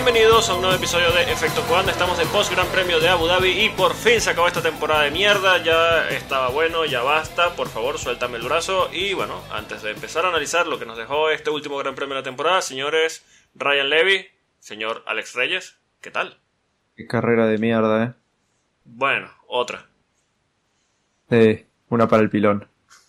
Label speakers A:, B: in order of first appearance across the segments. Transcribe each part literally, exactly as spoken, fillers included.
A: bienvenidos a un nuevo episodio de Efecto Coanda. Estamos en post Gran Premio de Abu Dhabi y por fin se acabó esta temporada de mierda. Ya estaba bueno, ya basta, por favor suéltame el brazo. Y bueno, antes de empezar a analizar lo que nos dejó este último Gran Premio de la temporada, señores Ryan Levy, señor Alex Reyes, ¿qué tal?
B: Qué carrera de mierda, eh.
A: Bueno, otra.
B: Eh, una para el pilón.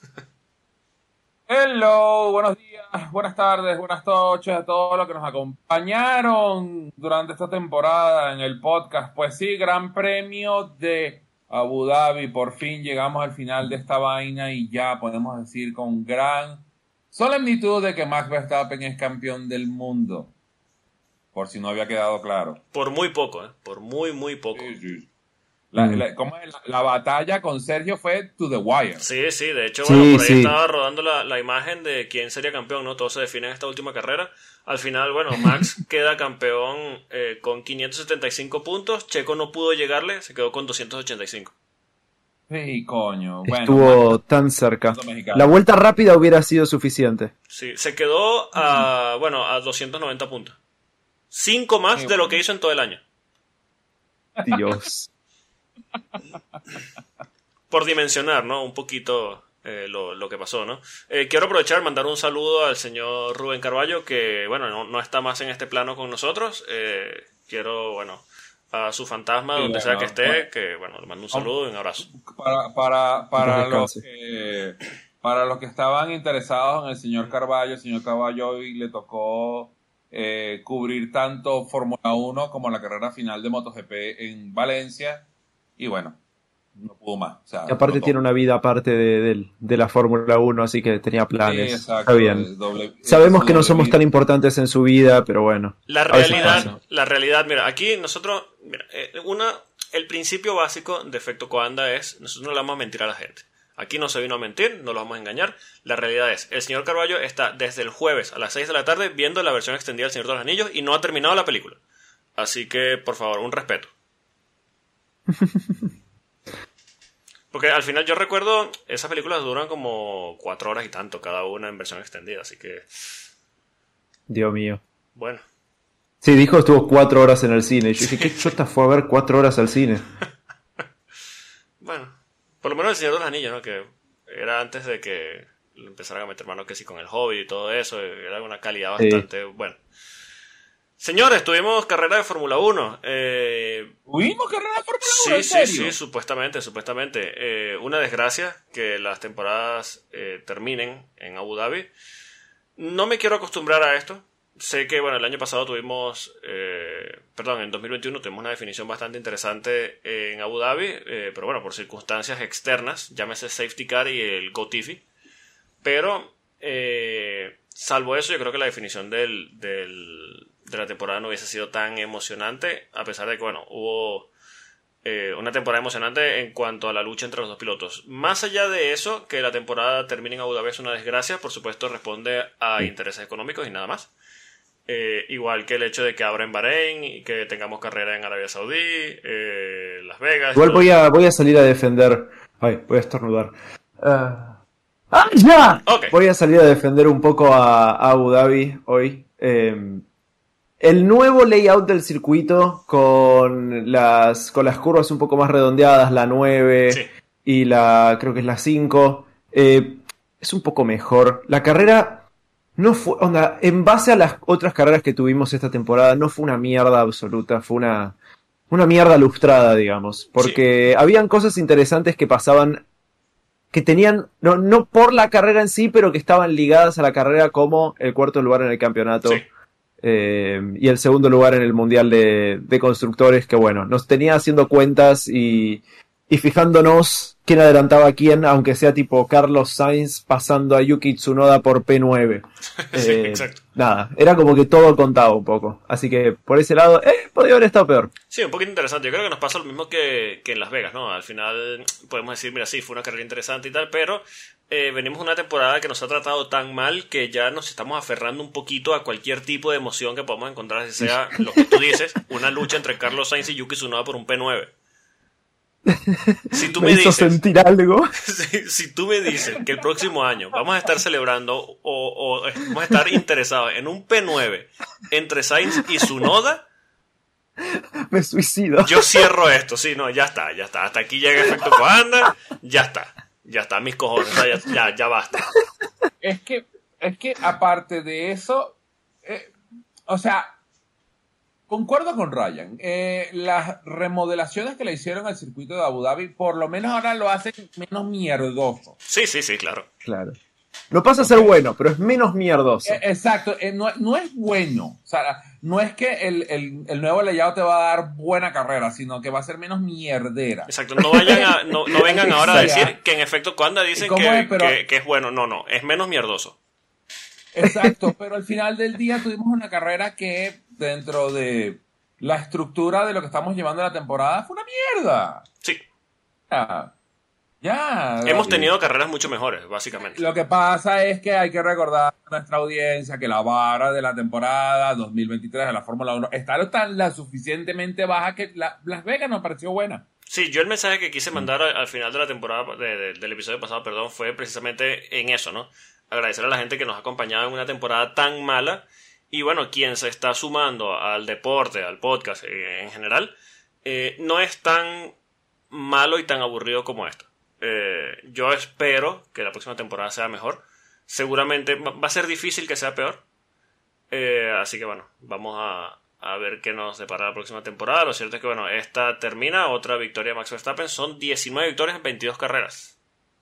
C: Hello, buenos días, buenas tardes, buenas noches a todos los que nos acompañaron durante esta temporada en el podcast. Pues sí, Gran Premio de Abu Dhabi, por fin llegamos al final de esta vaina y ya podemos decir con gran solemnitud de que Max Verstappen es campeón del mundo, por si no había quedado claro.
A: Por muy poco, ¿eh? Por muy, muy poco.
C: Sí, sí. La, la, ¿cómo es? La, la batalla con Sergio fue to the wire.
A: Sí, sí, de hecho,
B: sí,
A: bueno, por ahí
B: sí.
A: estaba rodando la, la imagen de quién sería campeón, ¿no? Todo se define en esta última carrera. Al final, bueno, Max queda campeón eh, con quinientos setenta y cinco puntos. Checo no pudo llegarle, se quedó con doscientos ochenta y cinco.
C: Sí, coño. Bueno,
B: Estuvo
C: Max,
B: tan cerca.
C: mexicano.
B: La vuelta rápida hubiera sido suficiente.
A: Sí, se quedó a, bueno, a doscientos noventa puntos. Cinco más
C: Sí,
A: de lo
C: bueno.
A: que hizo en todo el año.
B: Dios.
A: Por dimensionar, ¿no? Un poquito eh, lo, lo que pasó, ¿no? Eh, quiero aprovechar y mandar un saludo al señor Rubén Carballo, que, bueno, no, no está más en este plano con nosotros. Eh, quiero, bueno, a su fantasma,
C: Sí,
A: donde
C: bueno,
A: sea que esté,
C: bueno.
A: que, bueno, le mando un saludo y un abrazo.
C: Para, para, para,
B: Que
C: los
B: descanse.
C: que, para los que estaban interesados en el señor Carballo, el señor Carballo hoy le tocó eh, cubrir tanto Fórmula uno como la carrera final de MotoGP en Valencia. Y bueno, no pudo más. O sea,
B: Y aparte
C: explotó.
B: tiene una vida aparte de, de- de la Fórmula uno, así que tenía planes.
C: Sí, exacto,
B: Está bien.
C: el doble-
B: Sabemos
C: su
B: que no
C: doble
B: somos
C: vida.
B: tan importantes en su vida, pero bueno.
A: La
B: A veces
A: realidad,
B: pasa.
A: la realidad, mira, aquí nosotros, mira, eh, una, el principio básico de Efecto Coanda es, nosotros no le vamos a mentir a la gente. Aquí no se vino a mentir, no lo vamos a engañar. La realidad es, el señor Carballo está desde el jueves a las seis de la tarde viendo la versión extendida del Señor de los Anillos y no ha terminado la película. Así que, por favor, un respeto. Porque al final yo recuerdo, esas películas duran como cuatro horas y tanto cada una en versión extendida, así que,
B: Dios mío.
A: bueno.
B: Sí, dijo estuvo cuatro horas en el cine. Y yo dije, ¿qué chota fue a ver cuatro horas al cine?
A: Bueno, por lo menos el Señor de los Anillos, ¿no? Que era antes de que le empezaran a meter mano que sí con el Hobbit y todo eso, era una calidad
B: Sí.
A: bastante buena. Señores, tuvimos carrera de Fórmula uno. Eh,
C: ¿Tuvimos carrera de Fórmula uno?
A: sí,
C: ¿En
A: sí,
C: serio?
A: sí, supuestamente, supuestamente. Eh, una desgracia que las temporadas eh, terminen en Abu Dhabi. No me quiero acostumbrar a esto. Sé que, bueno, el año pasado tuvimos, eh, perdón, en dos mil veintiuno tuvimos una definición bastante interesante en Abu Dhabi, eh, pero bueno, por circunstancias externas, llámese Safety Car y el GoTifi. Pero, eh, salvo eso, yo creo que la definición del, del, de la temporada no hubiese sido tan emocionante, a pesar de que, bueno, hubo eh, una temporada emocionante en cuanto a la lucha entre los dos pilotos. Más allá de eso, que la temporada termine en Abu Dhabi es una desgracia, por supuesto responde a intereses económicos y nada más. Eh, igual que el hecho de que abra en Bahrein y que tengamos carrera en Arabia Saudí, eh, Las Vegas.
B: Igual
A: todo.
B: voy a, voy a salir a defender. Ay, voy a estornudar. Ah. ¡Ah, ya!
A: Ok.
B: Voy a salir a defender un poco a, a Abu Dhabi hoy. Eh, el nuevo layout del circuito con las, con las curvas un poco más redondeadas, la nueve
A: Sí.
B: y la, creo que es la cinco, eh, es un poco mejor. La carrera no fue, onda, en base a las otras carreras que tuvimos esta temporada, no fue una mierda absoluta, fue una, una mierda lustrada, digamos, porque habían cosas interesantes que pasaban, que tenían, no, no por la carrera en sí, pero que estaban ligadas a la carrera, como el cuarto lugar en el campeonato.
A: Sí.
B: Eh, y el segundo lugar en el Mundial de, de Constructores, que bueno, nos tenía haciendo cuentas y, y fijándonos quién adelantaba a quién, aunque sea tipo Carlos Sainz pasando a Yuki Tsunoda por P nueve.
A: Sí,
B: Eh,
A: exacto.
B: Nada, era como que todo contaba un poco. Así que por ese lado, eh, podría haber estado peor.
A: Sí, un poquito interesante. Yo creo que nos pasa lo mismo que, que en Las Vegas, ¿no? Al final podemos decir, mira, sí, fue una carrera interesante y tal, pero eh, venimos de una temporada que nos ha tratado tan mal que ya nos estamos aferrando un poquito a cualquier tipo de emoción que podamos encontrar, si sea lo que tú dices, una lucha entre Carlos Sainz y Yuki Tsunoda por un P nueve. Si tú me,
B: me hizo
A: dices,
B: sentir algo.
A: si, si tú me dices que el próximo año vamos a estar celebrando o, o vamos a estar interesados en un P nueve entre Sainz y Tsunoda,
B: Me suicido.
A: Yo cierro esto, sí, no, ya está, ya está. Hasta aquí llega efecto Coanda, ya está. Ya está, mis cojones, o sea, ya, ya, ya basta.
C: Es que, es que aparte de eso, eh, o sea, concuerdo con Ryan. Eh, las remodelaciones que le hicieron al circuito de Abu Dhabi, por lo menos ahora lo hacen menos mierdoso.
A: Sí, sí, sí, claro.
B: Claro. No pasa a ser bueno, pero es menos mierdoso.
C: Eh, exacto, eh, no, no es bueno. O sea, no es que el, el, el nuevo layout te va a dar buena carrera, sino que va a ser menos mierdera.
A: Exacto, no vayan a, no, no vengan ahora a
C: Exacto.
A: decir que en efecto Coanda dicen
C: ¿Cómo
A: que,
C: es? Pero-
A: que, que es bueno. No, no, es menos mierdoso.
C: Exacto, pero al final del día tuvimos una carrera que dentro de la estructura de lo que estamos llevando la temporada fue una mierda.
A: Sí,
C: Ya, ya.
A: hemos
C: David.
A: tenido carreras mucho mejores, básicamente.
C: Lo que pasa es que hay que recordar a nuestra audiencia que la vara de la temporada dos mil veintitrés de la Fórmula uno está tan la suficientemente baja que la- Las Vegas nos pareció buena.
A: Sí, yo el mensaje que quise mandar al, al final de la temporada, de- de- del episodio pasado, perdón, fue precisamente en eso, ¿no? Agradecer a la gente que nos ha acompañado en una temporada tan mala y bueno, quien se está sumando al deporte, al podcast eh, en general, eh, no es tan malo y tan aburrido como esto. Eh, yo espero que la próxima temporada sea mejor. Seguramente va va a ser difícil que sea peor. Eh, así que bueno, vamos a, a ver qué nos depara la próxima temporada. Lo cierto es que bueno, esta termina, otra victoria de Max Verstappen. Son diecinueve victorias en veintidós carreras.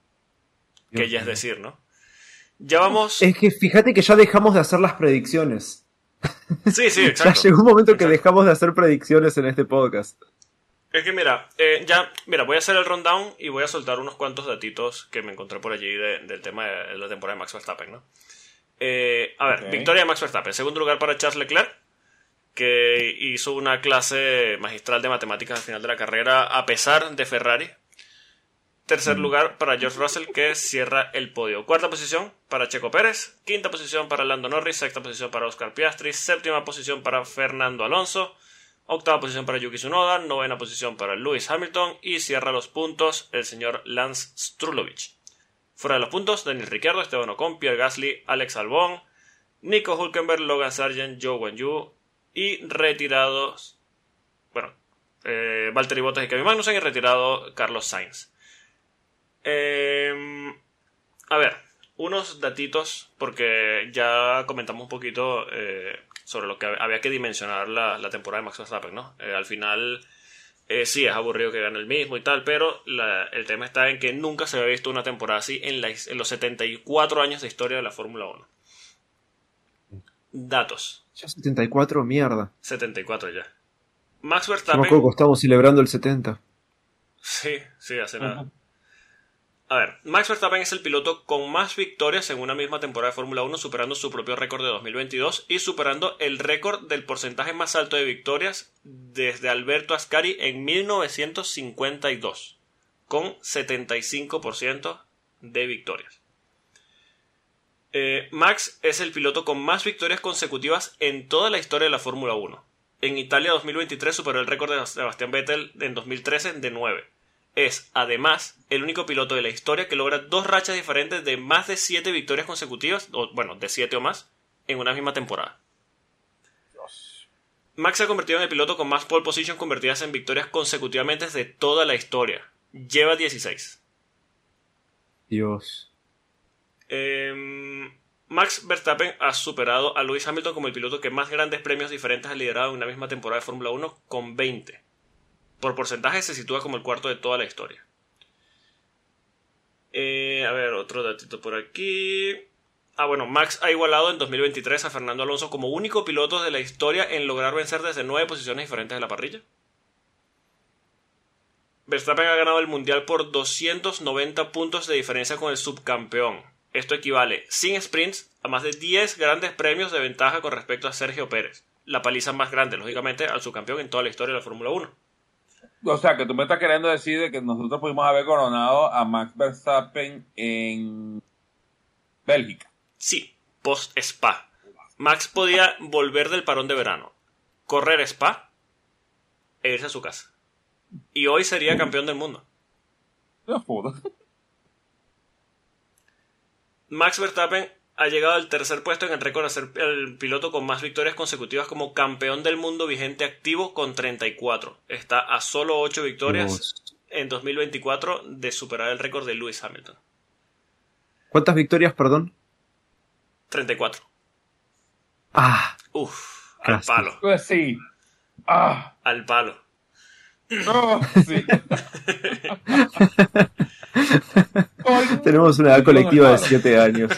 A: Que ya es decir, ¿no? Ya vamos...
B: Es que fíjate que ya dejamos de hacer las predicciones.
A: Sí, sí,
B: Ya
A: exacto.
B: llegó un momento que
A: Exacto.
B: dejamos de hacer predicciones en este podcast.
A: Es que mira, eh, ya, mira, voy a hacer el rundown y voy a soltar unos cuantos datitos que me encontré por allí de- del tema de la temporada de Max Verstappen, ¿no? Eh, a ver,
C: Ok.
A: victoria de Max Verstappen. Segundo lugar para Charles Leclerc, que hizo una clase magistral de matemáticas al final de la carrera a pesar de Ferrari. Tercer lugar para George Russell, que cierra el podio. Cuarta posición para Checo Pérez. Quinta posición para Lando Norris. Sexta posición para Oscar Piastri. Séptima posición para Fernando Alonso. Octava posición para Yuki Tsunoda. Novena posición para Lewis Hamilton. Y cierra los puntos el señor Lance Strulovich. Fuera de los puntos, Daniel Ricciardo, Esteban Ocon, Pierre Gasly, Alex Albon, Nico Hülkenberg, Logan Sargent, Zhou Guanyu. Y retirados... Bueno, eh, Valtteri Bottas y Kevin Magnussen. Y retirado Carlos Sainz. Eh, a ver, unos datitos, porque ya comentamos un poquito eh, sobre lo que había que dimensionar la, la temporada de Max Verstappen, ¿no? Eh, al final, eh, sí, es aburrido que gane el mismo y tal, pero la- el tema está en que nunca se había visto una temporada así en, la- en los setenta y cuatro años de historia de la Fórmula uno. Datos,
B: Ya setenta y cuatro, mierda.
A: setenta y cuatro ya. Max
B: Yo me
A: Verstappen...
B: acuerdo que estamos celebrando el setenta.
A: Sí, sí, hace nada. A ver, Max Verstappen es el piloto con más victorias en una misma temporada de Fórmula uno, superando su propio récord de dos mil veintidós y superando el récord del porcentaje más alto de victorias desde Alberto Ascari en mil novecientos cincuenta y dos, con setenta y cinco por ciento de victorias. Eh, Max es el piloto con más victorias consecutivas en toda la historia de la Fórmula uno. En Italia dos mil veintitrés superó el récord de Sebastián Vettel en dos mil trece de nueve. Es, además, el único piloto de la historia que logra dos rachas diferentes de más de siete victorias consecutivas, o bueno, de siete o más, en una misma temporada. Max se ha convertido en el piloto con más pole position convertidas en victorias consecutivamente de toda la historia. Lleva dieciséis.
B: Dios.
A: Eh, Max Verstappen ha superado a Lewis Hamilton como el piloto que más grandes premios diferentes ha liderado en una misma temporada de Fórmula uno, con veinte. Por porcentaje se sitúa como el cuarto de toda la historia. Eh, a ver, otro datito por aquí. Ah, bueno, Max ha igualado en dos mil veintitrés a Fernando Alonso como único piloto de la historia en lograr vencer desde nueve posiciones diferentes de la parrilla. Verstappen ha ganado el mundial por doscientos noventa puntos de diferencia con el subcampeón. Esto equivale, sin sprints, a más de diez grandes premios de ventaja con respecto a Sergio Pérez. La paliza más grande, lógicamente, al subcampeón en toda la historia de la Fórmula uno.
C: O sea, que tú me estás queriendo decir de que nosotros pudimos haber coronado a Max Verstappen en Bélgica.
A: Sí, post-Spa. Max podía volver del parón de verano, correr Spa e irse a su casa. Y hoy sería campeón del mundo.
C: No, puta.
A: Max Verstappen ha llegado al tercer puesto en el récord de ser el piloto con más victorias consecutivas como campeón del mundo vigente activo con treinta y cuatro. Está a solo ocho victorias
B: Dios.
A: en dos mil veinticuatro de superar el récord de Lewis Hamilton.
B: ¿Cuántas victorias, perdón?
A: treinta y cuatro.
B: Ah,
A: Uf, al
B: Lástima.
A: palo.
C: Pues sí. Ah,
A: Al palo.
C: no, sí.
B: tenemos una edad colectiva de siete años.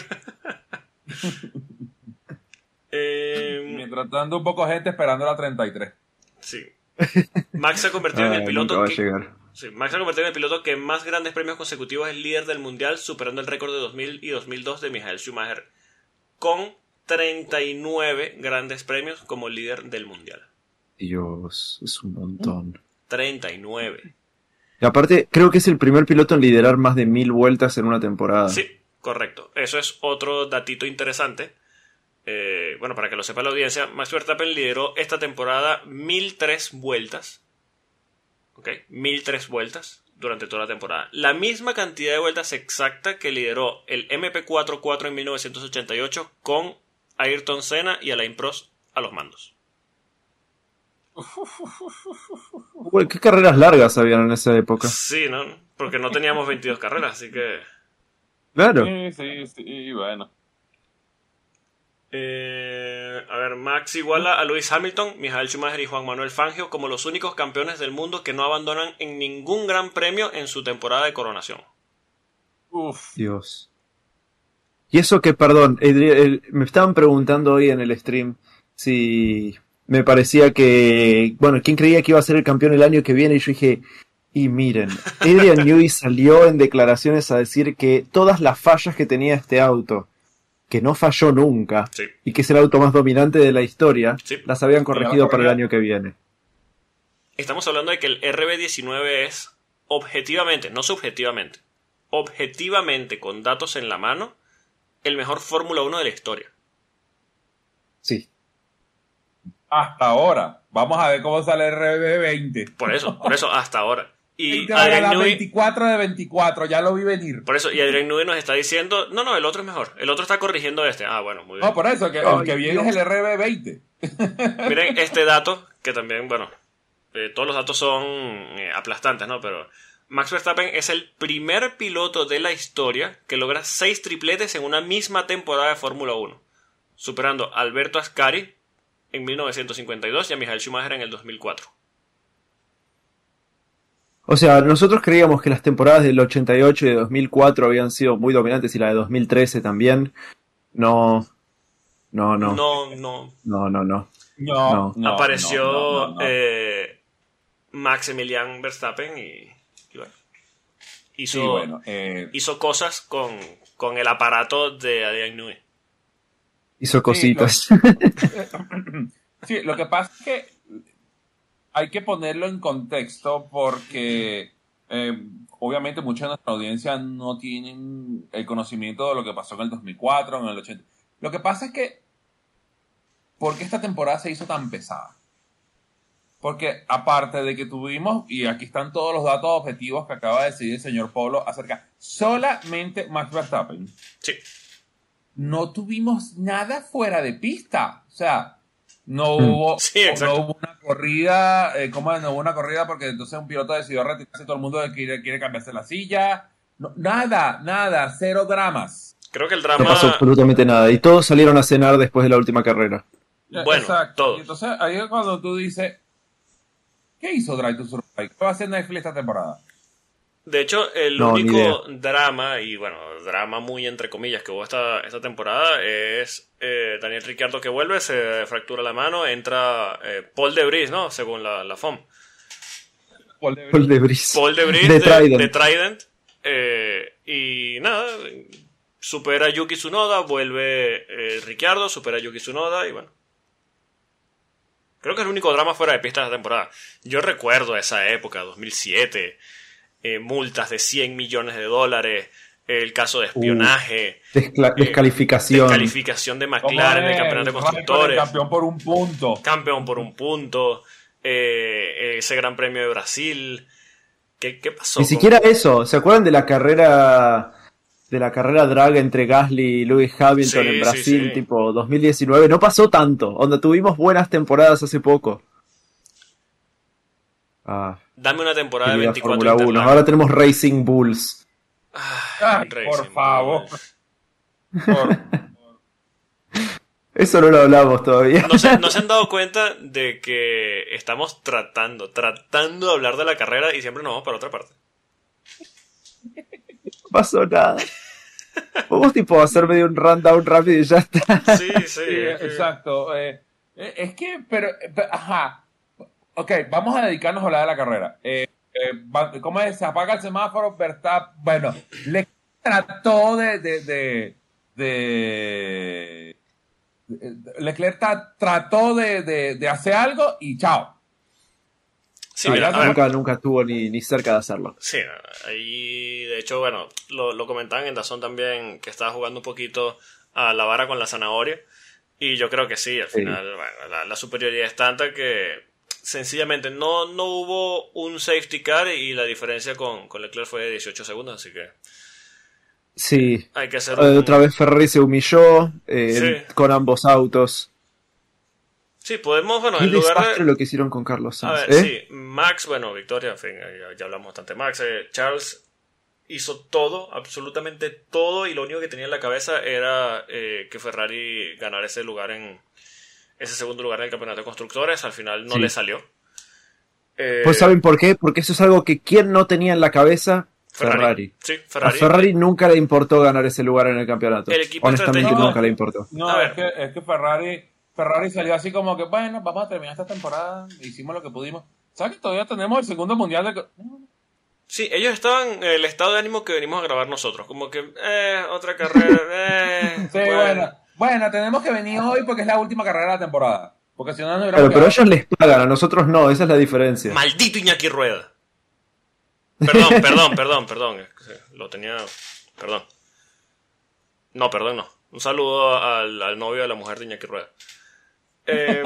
A: Eh,
C: Mientras tanto, un poco gente esperando la treinta y tres.
A: sí. Max se ha convertido en
B: Ah,
A: el
B: nunca
A: piloto
B: va a
A: que,
B: llegar.
A: sí, Max se ha convertido en el piloto que más grandes premios consecutivos es líder del mundial, superando el récord de dos mil y dos mil dos de Michael Schumacher, con treinta y nueve grandes premios como líder del mundial.
B: Dios, es un montón.
A: treinta y nueve.
B: Y aparte, creo que es el primer piloto en liderar más de mil vueltas en una temporada.
A: Sí, correcto. Eso es otro datito interesante. Eh, bueno, para que lo sepa la audiencia, Max Verstappen lideró esta temporada mil tres vueltas. ¿Ok? mil tres vueltas durante toda la temporada. La misma cantidad de vueltas exacta que lideró el M P cuatro cuatro en mil novecientos ochenta y ocho con Ayrton Senna y Alain Prost a los mandos.
B: Uy, ¿qué carreras largas habían en esa época?
A: Sí, ¿no? Porque no teníamos veintidós carreras, así que...
B: Claro.
C: Sí, sí, sí, bueno.
A: Eh, a ver, Max iguala a Lewis Hamilton, Michael Schumacher y Juan Manuel Fangio como los únicos campeones del mundo que no abandonan en ningún gran premio en su temporada de coronación.
C: Uf.
B: Dios. Y eso que, perdón, el- el- me estaban preguntando hoy en el stream si me parecía que, bueno, ¿quién creía que iba a ser el campeón el año que viene? Y yo dije, y miren, Adrian Newey salió en declaraciones a decir que todas las fallas que tenía este auto, que no falló nunca,
A: Sí.
B: y que es el auto más dominante de la historia,
A: Sí.
B: las habían corregido
C: la
B: para el
C: corrigieron.
B: año que viene.
A: Estamos hablando de que el R B diecinueve es objetivamente, no subjetivamente, objetivamente con datos en la mano, el mejor Fórmula uno de la historia.
B: Sí.
C: Hasta ahora. Vamos a ver cómo sale el R B veinte.
A: Por eso, por eso hasta ahora. Y
C: Y te va a
A: Adrian
C: ganar
A: Newey,
C: veinticuatro de veinticuatro, ya lo vi venir.
A: por eso, y Adrian Newey nos está diciendo, no, no, el otro es mejor. El otro está corrigiendo este. Ah, bueno, muy bien.
C: No, por eso, que el
B: Ay,
C: que viene
B: Dios.
C: es el R B veinte.
A: Miren este dato, que también, bueno, eh, todos los datos son eh, aplastantes, ¿no? Pero Max Verstappen es el primer piloto de la historia que logra seis tripletes en una misma temporada de Fórmula uno, superando a Alberto Ascari en mil novecientos cincuenta y dos y a Michael Schumacher en el dos mil cuatro.
B: O sea, nosotros creíamos que las temporadas del ochenta y ocho y de dos mil cuatro habían sido muy dominantes y la de dos mil trece también. No, no, no, no,
A: No, no.
B: no, no. no.
C: No, no,
A: Apareció
C: no, no, no, no.
A: eh, Maximilian Verstappen y, y bueno, hizo,
C: Sí, bueno, eh,
A: hizo cosas con, con el aparato de Adrian Newey.
B: Hizo cositas.
C: sí, lo que pasa es que hay que ponerlo en contexto porque eh, obviamente mucha de nuestra audiencia no tienen el conocimiento de lo que pasó en el dos mil cuatro, en el ochenta. Lo que pasa es que, ¿por qué esta temporada se hizo tan pesada? Porque aparte de que tuvimos, y aquí están todos los datos objetivos que acaba de decir el señor Polo acerca, solamente Max Verstappen,
A: Sí.
C: no tuvimos nada fuera de pista. O sea, no hubo,
A: Sí, exacto.
C: no hubo una corrida, eh, ¿cómo es? No hubo una corrida porque entonces un piloto decidió retirarse, todo el mundo quiere, quiere cambiarse la silla. No, nada, nada, cero dramas.
A: Creo que el
B: No
A: drama...
B: pasó absolutamente nada. Y todos salieron a cenar después de la última carrera.
A: Bueno,
C: Exacto.
A: todos.
C: Y entonces ahí es cuando tú dices, ¿qué hizo Drive to Survive? ¿Qué va a hacer Netflix esta temporada?
A: De hecho, el
B: No, ni
A: único drama, y bueno, drama muy entre comillas que hubo esta, esta temporada es eh, Daniel Ricciardo que vuelve, se fractura la mano, entra eh, Paul de Vries, ¿no? Según la, la F O M.
C: Paul de
B: Paul de Vries.
A: Paul de Vries
B: De
A: de,
B: Trident.
A: de Trident. eh, y nada, supera a Yuki Tsunoda, vuelve eh, Ricciardo, supera a Yuki Tsunoda y bueno. Creo que es el único drama fuera de pista de esta temporada. Yo recuerdo esa época, dos mil siete, eh, multas de cien millones de dólares, el caso de espionaje,
B: Descla-
A: eh,
B: descalificación.
A: descalificación de McLaren en el campeonato de constructores,
C: Campeón por un punto.
A: campeón por un punto, eh, ese gran premio de Brasil. ¿Qué, qué pasó?
B: Ni
A: con-
B: siquiera eso. ¿Se acuerdan de la carrera de la carrera drag entre Gasly y Lewis Hamilton
A: Sí,
B: en
A: sí,
B: Brasil,
A: sí.
B: tipo dos mil diecinueve, no pasó tanto, donde tuvimos buenas temporadas hace poco. Ah,
A: Dame una temporada de
B: querida
A: veinticuatro
B: Fórmula uno.
A: Interlagos.
B: Ahora tenemos Racing Bulls.
C: Ay,
A: Racing
C: por favor.
A: Bulls.
C: Por-
B: Eso no lo hablamos todavía.
A: ¿No se, no se han dado cuenta de que estamos tratando, tratando de hablar de la carrera y siempre nos vamos para otra parte?
B: No pasó nada. Podemos tipo hacer medio un rundown rápido y ya está.
A: Sí, sí.
C: Sí,
A: es que-
C: exacto. Eh, eh, es que, pero, eh, pe- ajá. Ok, vamos a dedicarnos a hablar de la carrera. Eh, eh, va- ¿Cómo es? Se apaga el semáforo, Verstappen. Bueno, le trató de. de, de, de- de- Leclerc ta- trató de, de, de hacer algo y chao.
A: Sí,
C: No,
A: mira,
C: ya
A: a ver,
B: nunca, nunca estuvo ni, ni cerca de hacerlo.
A: sí, ahí de hecho, bueno, lo, lo comentaban en Dazón también, que estaba jugando un poquito a la vara con la zanahoria. Y yo creo que sí, al
B: Sí.
A: final, bueno, la, la superioridad es tanta que sencillamente no, no hubo un safety car y la diferencia con, con Leclerc fue de dieciocho segundos, así que
B: Sí.
A: hay que hacer
B: Eh,
A: un...
B: Otra vez Ferrari se humilló eh,
A: Sí.
B: con ambos autos.
A: Sí, podemos, bueno,
B: Qué
A: en lugar
B: desastre
A: de...
B: lo que hicieron con Carlos
A: A
B: Sainz.
A: ver,
B: ¿eh?
A: sí, Max, bueno, victoria, en fin, ya, ya hablamos bastante de Max. eh, Charles hizo todo, absolutamente todo, y lo único que tenía en la cabeza era eh, que Ferrari ganara ese lugar en ese segundo lugar en el campeonato de constructores. Al final no
B: Sí.
A: le salió. Eh,
B: Pues ¿saben por qué? Porque eso es algo que ¿quién no tenía en la cabeza?
A: Ferrari.
B: Ferrari.
A: Sí,
B: A
A: Ferrari.
B: Ferrari nunca le importó ganar ese lugar en el campeonato.
A: El equipo
B: Honestamente
A: estratégico-
B: nunca le importó.
C: No,
A: A
C: es
A: ver.
C: que, es que Ferrari, Ferrari salió así como que, bueno, vamos a terminar esta temporada, hicimos lo que pudimos. ¿Sabes que todavía tenemos el segundo mundial de...
A: Sí, ellos estaban en el estado de ánimo que venimos a grabar nosotros. Como que, eh, otra carrera, eh.
C: Sí, bueno. bueno, tenemos que venir hoy porque es la última carrera de la temporada. Porque si no, no hubiéramos
B: Claro, pero
C: quedado-
B: ellos les pagan, a nosotros no, esa es la diferencia.
A: Maldito Iñaki Rueda. Perdón, perdón, perdón, perdón. es que sí, Lo tenía. Perdón. No, perdón, no. Un saludo al, al novio de la mujer de Iñaki Rueda. Eh,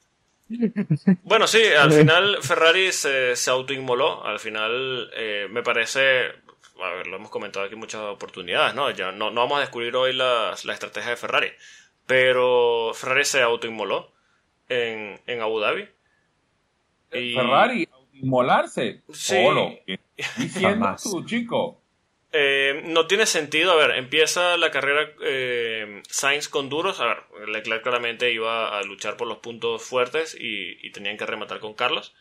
A: bueno, sí, al final Ferrari se, se autoinmoló. Al final eh, me parece. A ver, lo hemos comentado aquí en muchas oportunidades, ¿no? Ya no, no vamos a descubrir hoy las, la estrategia de Ferrari. Pero Ferrari se autoinmoló en, en Abu Dhabi. Y-
C: Ferrari, inmolarse.
A: Sí.
C: Polo, ¿qué estás diciendo
B: Jamás.
C: tú, chico?
A: Eh, no tiene sentido. A ver, empieza la carrera eh, Sainz con duros. A ver, Leclerc claramente iba a luchar por los puntos fuertes y, y tenían que rematar con Carlos.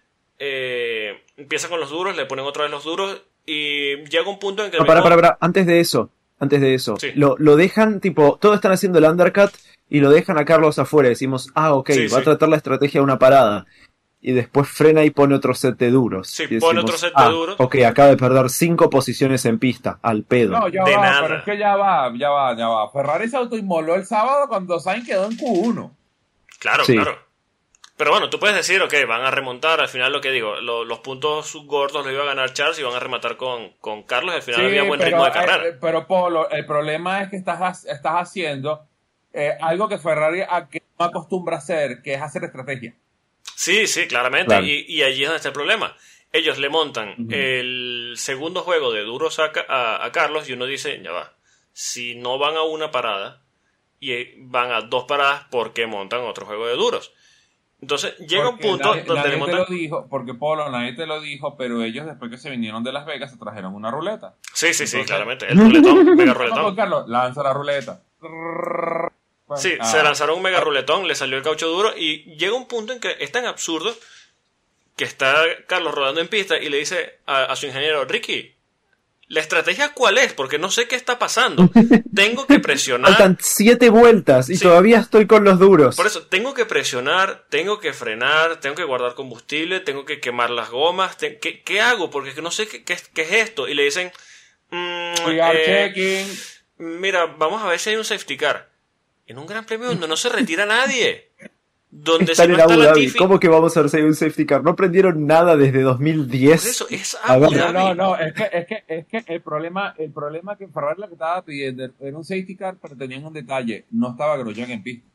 A: Eh, empieza con los duros, le ponen otra vez los duros y llega un punto en que... el
B: No, para,
A: mismo-
B: para, para, antes de eso, antes de eso,
A: Sí.
B: lo, lo dejan, tipo, todos están haciendo el undercut y lo dejan a Carlos afuera. Decimos, ah, ok,
A: Sí,
B: va a
A: sí.
B: tratar la estrategia de una parada. Y después frena y pone otro set de duros.
A: Sí,
B: Y
A: pone
B: decimos,
A: otro set de
B: ah,
A: duros.
B: ok, acaba de perder cinco posiciones en pista, al pedo.
C: No, ya
A: De
C: va,
A: nada.
C: pero es que ya va, ya va, ya va. Ferrari se autoinmoló el sábado cuando Sainz quedó en Q uno.
A: Claro,
B: Sí.
A: claro. Pero bueno, tú puedes decir, ok, van a remontar. Al final lo que digo, lo- los puntos gordos los iba a ganar Charles y van a rematar con, con Carlos. Al final había buen ritmo de carrera.
C: eh, pero Polo, el problema es que estás, ha- estás haciendo eh, algo que Ferrari a- que no acostumbra a hacer, que es hacer estrategia.
A: Sí, sí, claramente.
B: Claro.
A: Y, y allí es donde está el problema. Ellos le montan
C: Ujú.
A: el segundo juego de duros a, Ca- a- a Carlos y uno dice, ya va, si no van a una parada y van a dos paradas, ¿por qué montan otro juego de duros? Entonces llega
C: Porque
A: un punto
C: nadie,
A: donde
C: nadie
A: le
C: te
A: montan...
C: lo dijo, porque Polo, nadie te lo dijo, pero ellos después que se vinieron de Las Vegas se trajeron una ruleta.
A: Sí, sí, sí,
C: Entonces-
A: claramente. El ruletón, mega
C: Vamos
A: ruletón.
C: con Carlos, lanza la ruleta.
A: Sí,
C: Ah.
A: se lanzaron un mega ruletón, le salió el caucho duro y llega un punto en que es tan absurdo que está Carlos rodando en pista y le dice a, a su ingeniero, Ricky, ¿la estrategia cuál es? Porque no sé qué está pasando. Tengo que presionar.
B: Faltan siete vueltas y
A: Sí.
B: todavía estoy con los duros.
A: Por eso, tengo que presionar, tengo que frenar, tengo que guardar combustible, tengo que quemar las gomas. te- ¿qué, qué hago? Porque es que no sé qué, qué es- qué es esto. Y le dicen, mm,
C: We are
A: eh,
C: checking.
A: mira, vamos a ver si hay un safety car. En un gran premio donde no se retira nadie. Donde
B: Están
A: si no
B: en
A: está
B: Abu
A: la
B: Dhabi.
A: Tiffy...
B: ¿Cómo que vamos a ver si hay un safety car? No aprendieron nada desde dos mil diez.
A: Por eso, es
B: A
A: Abu
B: ver.
C: No,
A: Dhabi.
C: no, no, es que, es que, es que el problema, el problema que Ferrari lo que estaba pidiendo era un safety car, pero tenían un detalle, no estaba Grosjean en pista.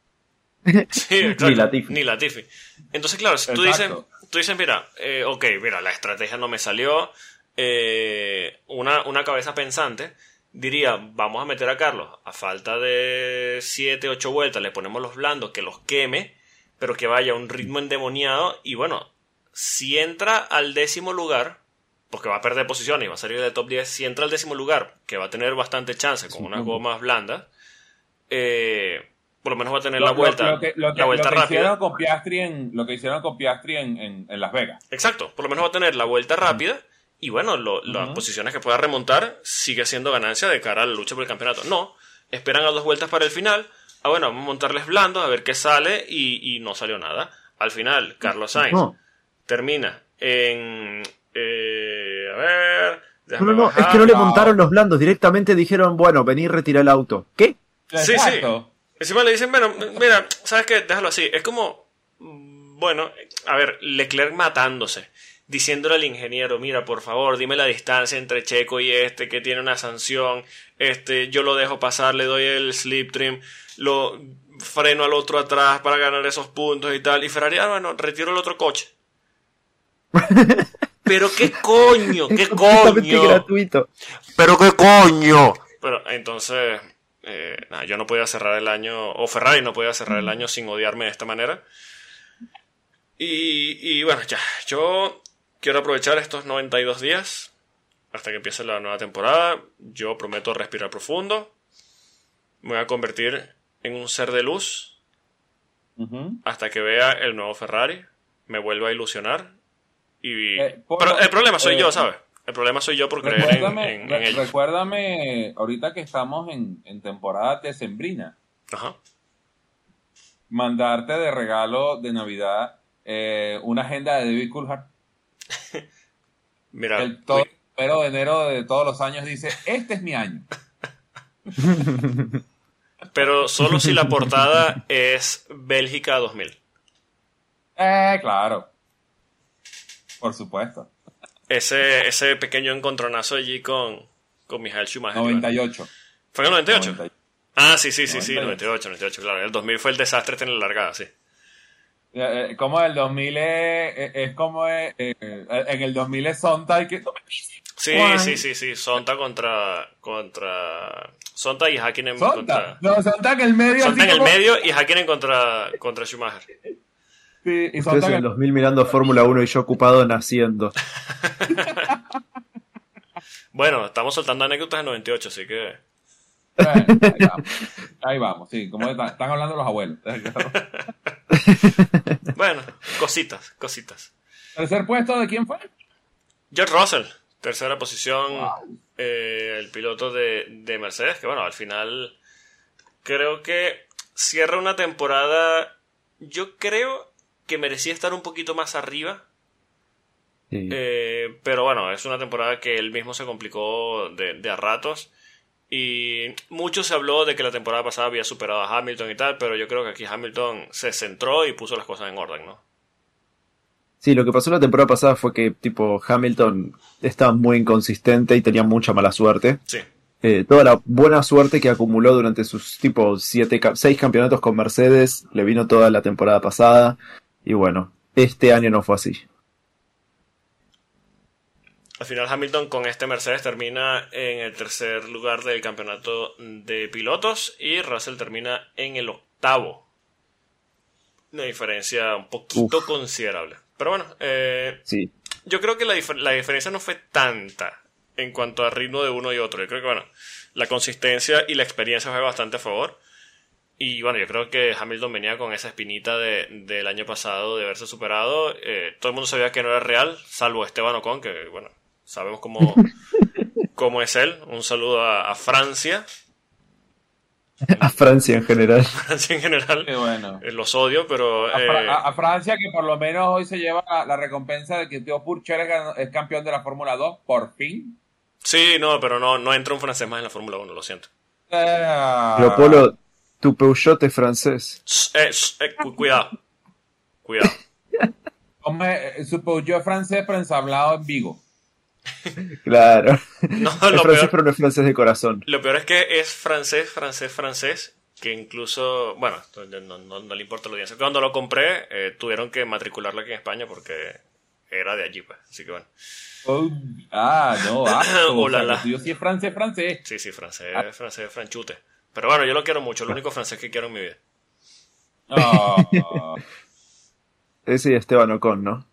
A: Sí, exacto.
B: Ni Latifi.
A: Ni Latifi. Entonces, claro, si tú dices,
C: Exacto.
A: tú dices, mira, eh, ok, mira, la estrategia no me salió, eh, una, una cabeza pensante, diría, vamos a meter a Carlos a falta de siete, ocho vueltas, le ponemos los blandos, que los queme, pero que vaya a un ritmo endemoniado, y bueno, si entra al décimo lugar, porque va a perder posiciones y va a salir de top diez, si entra al décimo lugar, que va a tener bastante chance con unas gomas blandas, eh, por lo menos va a tener
C: lo,
A: la vuelta,
C: lo, lo que, lo que,
A: la vuelta
C: lo que
A: rápida.
C: Hicieron con Piastri en, lo que hicieron con Piastri en, en, en Las Vegas.
A: Exacto, por lo menos va a tener la vuelta rápida. Y bueno, lo, uh-huh. las posiciones que pueda remontar sigue siendo ganancia de cara a la lucha por el campeonato. No, esperan a dos vueltas para el final. Ah, bueno, vamos a montarles blandos a ver qué sale, y, y no salió nada. Al final, Carlos Sainz no. termina en... Eh, a ver...
B: No, no, no, es que no le montaron los blandos. Directamente dijeron, bueno, vení, retira el auto. ¿Qué?
A: Sí, Exacto. sí. Encima le dicen, bueno, mira, ¿sabes qué? Déjalo así. Es como... Bueno, a ver, Leclerc matándose, diciéndole al ingeniero, mira, por favor, dime la distancia entre Checo y este, que tiene una sanción, este, yo lo dejo pasar, le doy el slip trim, lo freno al otro atrás para ganar esos puntos y tal, y Ferrari, ah, bueno, retiro el otro coche. Pero qué coño, qué coño.
B: Gratuito.
A: Pero qué coño. Pero entonces, eh, nah, yo no podía cerrar el año, o Ferrari no podía cerrar el año sin odiarme de esta manera. Y, y bueno, ya, yo quiero aprovechar estos noventa y dos días hasta que empiece la nueva temporada. Yo prometo respirar profundo. Me voy a convertir en un ser de luz uh-huh. hasta que vea el nuevo Ferrari. Me vuelvo a ilusionar. Y... Eh, por, Pero el problema soy eh, yo, ¿sabes? El problema soy yo por creer en, en, en ellos.
C: Recuérdame, ahorita que estamos en, en temporada decembrina,
A: Ajá.
C: mandarte de regalo de Navidad eh, una agenda de David Coulthard.
A: Mira,
C: el todo, primero de enero de todos los años dice, este es mi año.
A: Pero solo si la portada es Bélgica dos mil.
C: Eh, claro. Por supuesto.
A: Ese, ese pequeño encontronazo allí con, con Michael Schumacher.
C: noventa y ocho.
A: ¿Fue en el noventa y ocho? noventa y ocho. Ah, sí, sí, sí, sí, noventa y ocho, noventa y ocho, claro. El dos mil fue el desastre este en la largada, sí.
C: Eh, como el dos mil es, es, es como es, eh, en el dos mil es Sonta y que...
A: Sí, sí, sí, sí, Sonta contra... contra Sonta y Häkkinen
C: Sonta.
A: contra...
C: No, Sonta en el medio.
A: Sonta en
C: como...
A: el medio y Häkkinen contra, contra Schumacher.
C: Sí, y
B: Ustedes en el dos mil mirando Fórmula uno y yo ocupado naciendo.
A: Bueno, estamos soltando anécdotas en noventa y ocho, así que...
C: Bueno, ahí vamos, ahí vamos, sí, como están, están hablando los abuelos.
A: Bueno, cositas, cositas.
C: ¿Tercer puesto de quién fue?
A: George Russell, tercera posición,
C: wow.
A: eh, el piloto de, de Mercedes, que bueno, al final creo que cierra una temporada, yo creo que merecía estar un poquito más arriba. Sí. Eh, pero bueno, es una temporada que él mismo se complicó de, de a ratos. Y mucho se habló de que la temporada pasada había superado a Hamilton y tal, pero yo creo que aquí Hamilton se centró y puso las cosas en orden, ¿no?
B: Sí, lo que pasó la temporada pasada fue que tipo Hamilton estaba muy inconsistente y tenía mucha mala suerte.
A: Sí.
B: Eh, toda la buena suerte que acumuló durante sus tipo siete, seis campeonatos con Mercedes le vino toda la temporada pasada. Y bueno, este año no fue así.
A: Al final Hamilton con este Mercedes termina en el tercer lugar del campeonato de pilotos y Russell termina en el octavo. Una diferencia un poquito Uf. considerable. Pero bueno, eh,
B: sí.
A: yo creo que la, dif- la diferencia no fue tanta en cuanto a ritmo de uno y otro. Yo creo que bueno, la consistencia y la experiencia fue bastante a favor. Y bueno, yo creo que Hamilton venía con esa espinita de, del año pasado de haberse superado. Eh, todo el mundo sabía que no era real, salvo Esteban Ocon, que bueno, sabemos cómo, cómo es él. Un saludo a, a Francia.
B: A Francia en general. A
A: Francia en general.
C: Qué bueno.
A: Eh, los odio, pero...
C: A,
A: eh...
C: Fra- a, a Francia, que por lo menos hoy se lleva la, la recompensa de que Theo Pourchaire es, es campeón de la Fórmula dos, por fin.
A: Sí, no, pero no, no entra un francés más en la Fórmula uno, lo siento.
C: Eh...
B: Pero Polo, tu Peugeot es francés.
A: Eh, eh, cu- cuidado. Cuidado.
C: Hombre, su Peugeot es francés, pero ensablado en Vigo.
B: Claro.
A: No,
B: es
A: lo
B: francés,
A: peor,
B: pero no es francés de corazón.
A: Lo peor es que es francés, francés, francés, que incluso, bueno, no, no, no le importa la audiencia. Cuando lo compré, eh, tuvieron que matricularlo aquí en España porque era de allí, pues. Así que bueno.
C: Oh, ah, no, ah,
A: Oh, la, la.
C: yo sí es francés, francés.
A: Sí, sí, francés, ah. francés, franchute. Pero bueno, yo lo quiero mucho, el único francés que quiero en mi vida.
C: Oh.
B: Ese y Esteban Ocon, ¿no?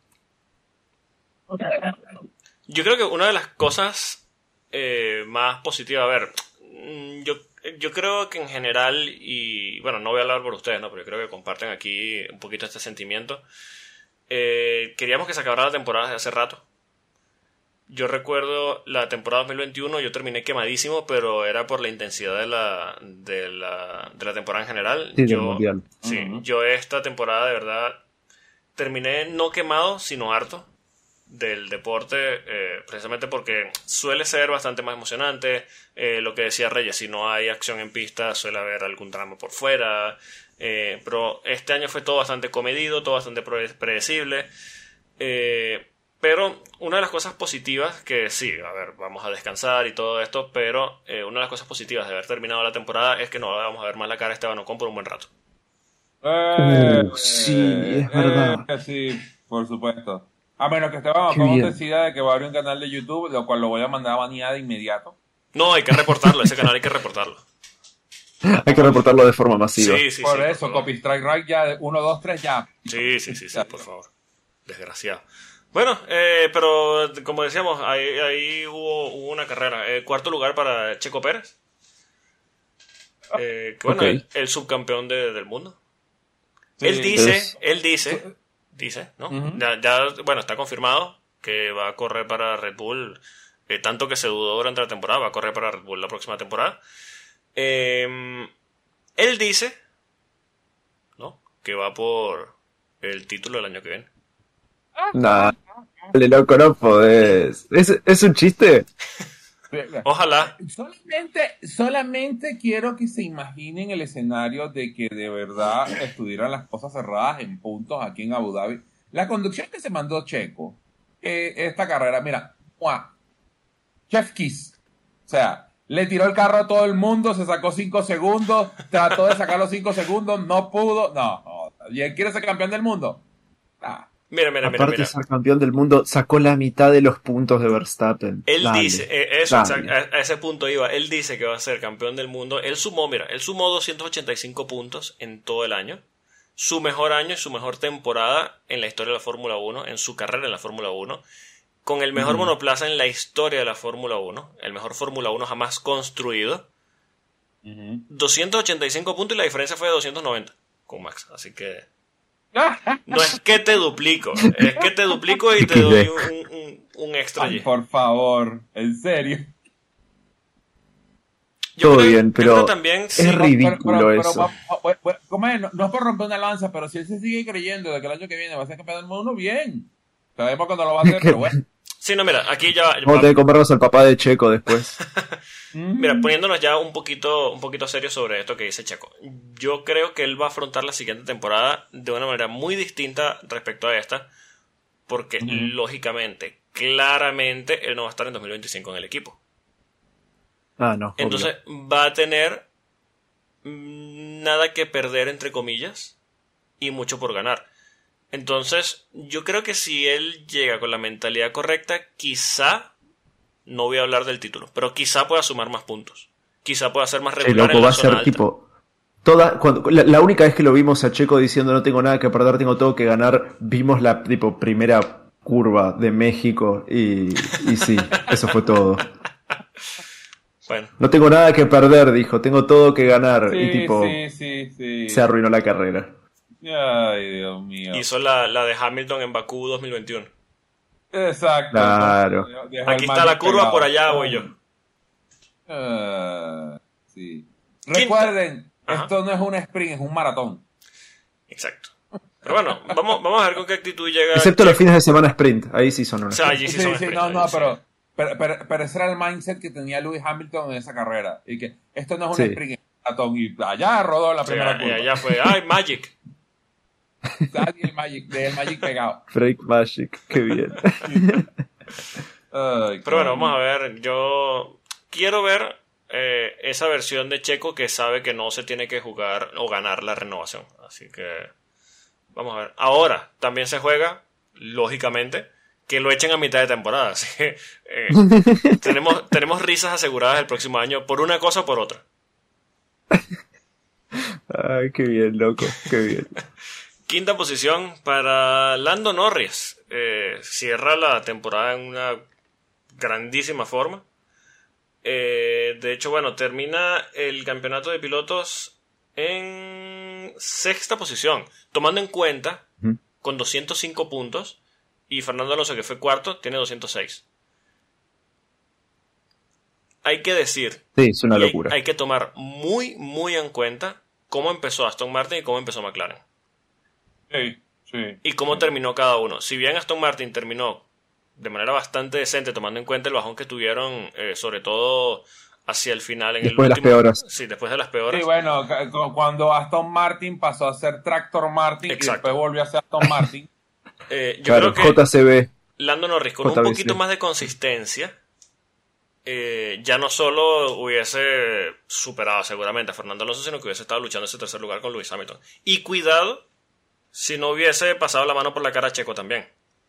A: Yo creo que una de las cosas eh, más positivas, a ver, yo, yo creo que en general, y bueno, no voy a hablar por ustedes, ¿no? Pero yo creo que comparten aquí un poquito este sentimiento. Eh, queríamos que se acabara la temporada desde hace rato. Yo recuerdo la temporada dos mil veintiuno, yo terminé quemadísimo, pero era por la intensidad de la, de la, de la temporada en general.
B: Sí,
A: yo,
B: del mundial.
A: Sí,
C: Uh-huh.
A: yo esta temporada de verdad terminé no quemado, sino harto del deporte, eh, precisamente porque suele ser bastante más emocionante. Eh, lo que decía Reyes, si no hay acción en pista, suele haber algún drama por fuera. Eh, pero este año fue todo bastante comedido, todo bastante predecible. Eh, pero una de las cosas positivas, que sí, a ver, vamos a descansar y todo esto, pero eh, una de las cosas positivas de haber terminado la temporada es que no vamos a ver más la cara a Esteban Ocon por un buen rato.
C: Eh,
B: Uh, sí, es verdad.
C: Eh, sí, por supuesto. A menos que Esteban
B: Qué
C: Ocon
B: bien.
C: decida de que va a abrir un canal de YouTube, lo cual lo voy a mandar a banear de inmediato.
A: No, hay que reportarlo, ese canal hay que reportarlo.
B: Hay que reportarlo de forma masiva.
A: Sí, sí,
C: por
A: sí,
C: eso,
A: por favor.
C: copy strike right ya, uno, dos, tres ya.
A: Sí, sí, sí, sí, por favor. Desgraciado. Bueno, eh, pero como decíamos, ahí, ahí hubo, hubo una carrera. Eh, cuarto lugar para Checo Pérez. Eh, que bueno,
B: Ok.
A: el, el subcampeón de- del mundo.
C: Sí,
A: él dice,
B: es-
A: él dice, dice, ¿no?
C: Ujú.
A: ya, ya, bueno, está confirmado que va a correr para Red Bull. Eh, tanto que se dudó durante la temporada, va a correr para Red Bull la próxima temporada. Eh, él dice, ¿no? Que va por el título del año que viene.
B: Nah, dale, loco, no podés. ¿Es, ¿Es un chiste?
A: Ojalá.
C: Solamente, solamente quiero que se imaginen el escenario de que de verdad estuvieran las cosas cerradas en puntos aquí en Abu Dhabi. La conducción que se mandó Checo, eh, esta carrera, mira, ¡mua! Chef Kiss. O sea, le tiró el carro a todo el mundo, se sacó cinco segundos, trató de sacar los cinco segundos, no pudo. No, no. ¿Y él quiere ser campeón del mundo? Ah.
A: Mira, mira, mira,
B: Aparte
A: mira.
B: de ser campeón del mundo, sacó la mitad de los puntos de Verstappen.
A: Él
B: Dale,
A: dice, eh, eso,
B: dale.
A: exacto, a, a ese punto iba, él dice que va a ser campeón del mundo. Él sumó, mira, él sumó doscientos ochenta y cinco puntos en todo el año. Su mejor año y su mejor temporada en la historia de la Fórmula uno, en su carrera en la Fórmula uno. Con el mejor
B: Ujú.
A: monoplaza en la historia de la Fórmula uno. El mejor Fórmula uno jamás construido.
C: Ujú.
A: doscientos ochenta y cinco puntos y la diferencia fue de doscientos noventa con Max. Así que no es que te duplico, es que te duplico y te doy un, un, un extra
C: Ay,
A: allí.
C: por favor, en serio.
A: Yo
B: Todo
A: creo-
B: bien,
A: yo
B: pero
A: creo también sí,
B: es ridículo eso.
C: va- va- va- ¿cómo es? No, no es por romper una lanza, pero si él se sigue creyendo de que el año que viene va a ser campeón del mundo, bien. Sabemos cuándo lo va a hacer, pero bueno.
A: sí, no, mira, aquí ya,
B: Vamos a tener que comernos al papá de Checo después.
A: mira, poniéndonos ya un poquito, un poquito serio sobre esto que dice Checo. Yo creo que él va a afrontar la siguiente temporada de una manera muy distinta respecto a esta, porque
C: Ujú.
A: lógicamente, claramente, él no va a estar en dos mil veinticinco en el equipo.
B: Ah, no. obvio.
A: Entonces va a tener mm, nada que perder, entre comillas, y mucho por ganar. Entonces, yo creo que si él llega con la mentalidad correcta, quizá, no voy a hablar del título, pero quizá pueda sumar más puntos. Quizá pueda ser más
B: Che,
A: regular
B: loco,
A: en
B: va
A: la
B: a
A: zona
B: ser
A: alta.
B: tipo. Toda, cuando, la, la única vez que lo vimos a Checo diciendo no tengo nada que perder, tengo todo que ganar, vimos la tipo primera curva de México y, y sí, eso fue todo.
A: Bueno,
B: No tengo nada que perder, dijo, tengo todo que ganar.
C: Sí,
B: y tipo,
C: sí, sí, sí.
B: se arruinó la carrera.
C: Ay, Dios mío.
A: hizo la, la de Hamilton en Bakú dos mil veintiuno.
C: Exacto.
B: Claro.
C: Dejó
A: Aquí
C: el
A: está la
C: Magic
A: curva,
C: pegado.
A: por allá voy yo.
C: Ah, sí.
A: Quinta.
C: Recuerden,
A: Ajá.
C: esto no es un sprint, es un maratón.
A: Exacto. Pero bueno, vamos, vamos a ver con qué actitud llega.
B: Excepto los
A: Checo.
B: fines de semana sprint, ahí sí son
A: O
B: unos.
A: sea, allí sí,
C: Sí,
A: son
C: sí,
A: sprints,
C: no,
A: allí
C: no,
A: sí.
C: pero, pero, pero, pero ese era el mindset que tenía Lewis Hamilton en esa carrera. Y que esto no es un
B: Sí.
C: sprint, es un maratón. Y allá rodó la
A: Sí,
C: primera
A: y
C: curva.
A: allá fue, ay, Magic.
C: Está el Magic, del Magic pegado.
B: Freak Magic, qué bien.
C: Ay,
A: Pero bueno,
C: coño.
A: vamos a ver. Yo quiero ver eh, esa versión de Checo que sabe que no se tiene que jugar o ganar la renovación. Así que vamos a ver. Ahora también se juega, lógicamente, que lo echen a mitad de temporada. Así que eh, tenemos, tenemos risas aseguradas el próximo año por una cosa o por otra.
B: Ay, qué bien, loco, qué bien.
A: Quinta posición para Lando Norris. Eh, cierra la temporada en una grandísima forma. Eh, de hecho, bueno, termina el campeonato de pilotos en sexta posición, tomando en cuenta
B: Ujú.
A: con doscientos cinco puntos, y Fernando Alonso, que fue cuarto, tiene doscientos seis. Hay que decir,
B: Sí, es una
A: y hay,
B: locura.
A: hay que tomar muy, muy en cuenta cómo empezó Aston Martin y cómo empezó McLaren.
C: Sí, sí.
A: Y cómo
C: sí.
A: terminó cada uno. Si bien Aston Martin terminó de manera bastante decente, tomando en cuenta el bajón que tuvieron, eh, sobre todo hacia el final. En
B: Después
A: el
B: de las
A: último,
B: peoras.
A: Sí, después de las peoras.
C: Sí, bueno, cu- cuando Aston Martin pasó a ser Tractor Martin
A: Exacto.
C: y después volvió a ser Aston Martin.
A: Eh, yo
B: Claro,
A: creo que
B: J C B.
A: Lando Norris, con
B: J
A: un
B: B C.
A: poquito más de consistencia, eh, ya no solo hubiese superado seguramente a Fernando Alonso, sino que hubiese estado luchando ese tercer lugar con Lewis Hamilton. Y cuidado si no hubiese pasado la mano por la cara a Checo también.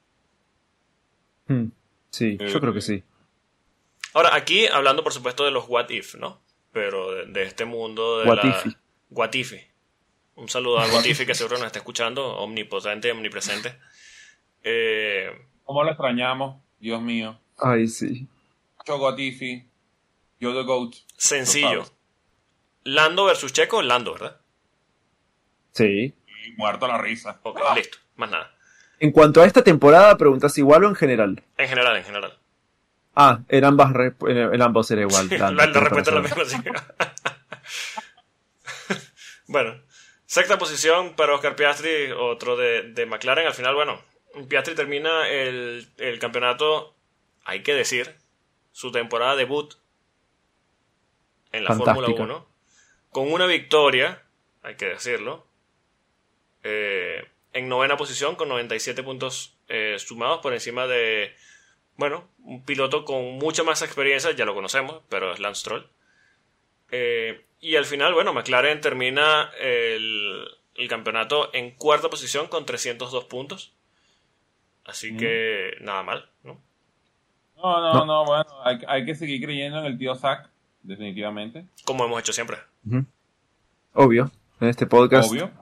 B: Hmm, Sí, yo creo que sí.
A: Ahora, aquí hablando por supuesto de los what if, ¿no? Pero de, de este mundo de
B: What
A: la...
B: ifi.
A: What ifi. Un saludo a What ifi, que seguro nos está escuchando, omnipotente y omnipresente. Eh,
C: ¿Cómo lo extrañamos? Dios mío.
B: Ay, sí.
C: Chogotifi. Yo the GOAT.
A: sencillo.
C: Lo sabes.
A: Lando versus Checo, Lando, ¿verdad?
B: Sí.
C: Y muerto la risa.
A: Ok,
C: Ah.
A: listo, más nada.
B: En cuanto a esta temporada, ¿preguntas igual o en general?
A: En general, en general.
B: Ah, en ambas, re- en, en ambos era igual.
A: Sí,
B: Lando,
A: la, la
B: tienes
A: respuesta es la
B: razón.
A: misma, sí. Bueno, sexta posición para Oscar Piastri, otro de, de McLaren. Al final, bueno, Piastri termina el, el campeonato, hay que decir, su temporada debut en la
B: Fantástica.
A: Fórmula uno, con una victoria, hay que decirlo, eh, en novena posición, con noventa y siete puntos eh, sumados por encima de, bueno, un piloto con mucha más experiencia, ya lo conocemos, pero es Lance Stroll. Eh, y al final, bueno, McLaren termina el, el campeonato en cuarta posición con trescientos dos puntos. Así
C: Mm.
A: que nada mal, ¿no?
C: No, no,
B: No.
C: no, bueno, hay, hay que seguir creyendo en el tío Zack, definitivamente.
A: Como hemos hecho siempre.
B: Ujú. Obvio. En este podcast.
C: Obvio.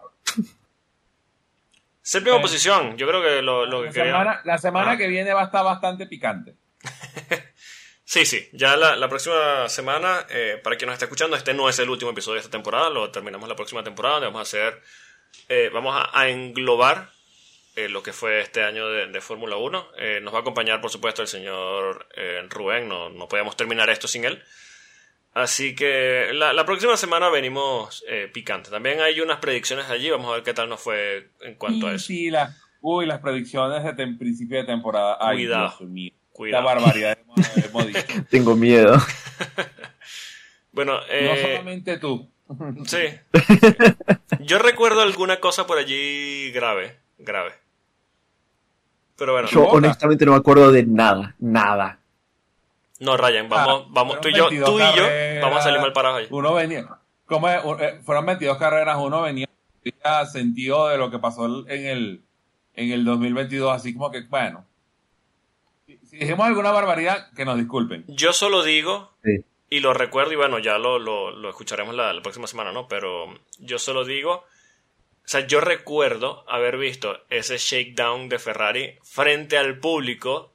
A: Séptima
C: Eh,
A: posición, yo creo que lo, lo que
C: La
A: quería...
C: semana, la semana
A: Ah.
C: que viene va a estar bastante picante.
A: Sí, sí, ya la, la próxima semana, eh, para quien nos está escuchando, este no es el último episodio de esta temporada, lo terminamos la próxima temporada, donde vamos a hacer, eh, vamos a, a englobar eh, lo que fue este año de, de Fórmula uno. Eh, nos va a acompañar, por supuesto, el señor eh, Rubén, no, no podíamos terminar esto sin él. Así que la, la próxima semana venimos eh, picante. También hay unas predicciones allí, vamos a ver qué tal nos fue en cuanto a
C: Y
A: eso.
C: sí, la, uy, las predicciones de tem- principio de temporada. Ay,
A: Cuidado,
C: Dios mío.
A: cuidado.
C: La barbaridad hemos, hemos dicho.
B: Tengo miedo.
A: Bueno,
C: No
A: eh,
C: solamente tú.
A: sí. Yo recuerdo alguna cosa por allí grave, grave. Pero bueno,
B: Yo
C: Boca.
B: honestamente no me acuerdo de nada. Nada.
A: no, Ryan, vamos,
C: Ah,
A: vamos,
C: fueron
A: tú y yo,
C: veintidós
A: tú y yo
C: carreras.
A: vamos a salir mal parados ahí.
C: Uno venía. ¿Cómo es? Un- eh, Fueron veintidós carreras, uno venía sentido de lo que pasó en el, en el dos mil veintidós, así como que, bueno. Si, si dijimos alguna barbaridad, que nos disculpen.
A: Yo solo digo,
B: Sí.
A: y lo recuerdo, y bueno, ya lo, lo, lo escucharemos la, la próxima semana, ¿no? Pero yo solo digo, o sea, yo recuerdo haber visto ese shakedown de Ferrari frente al público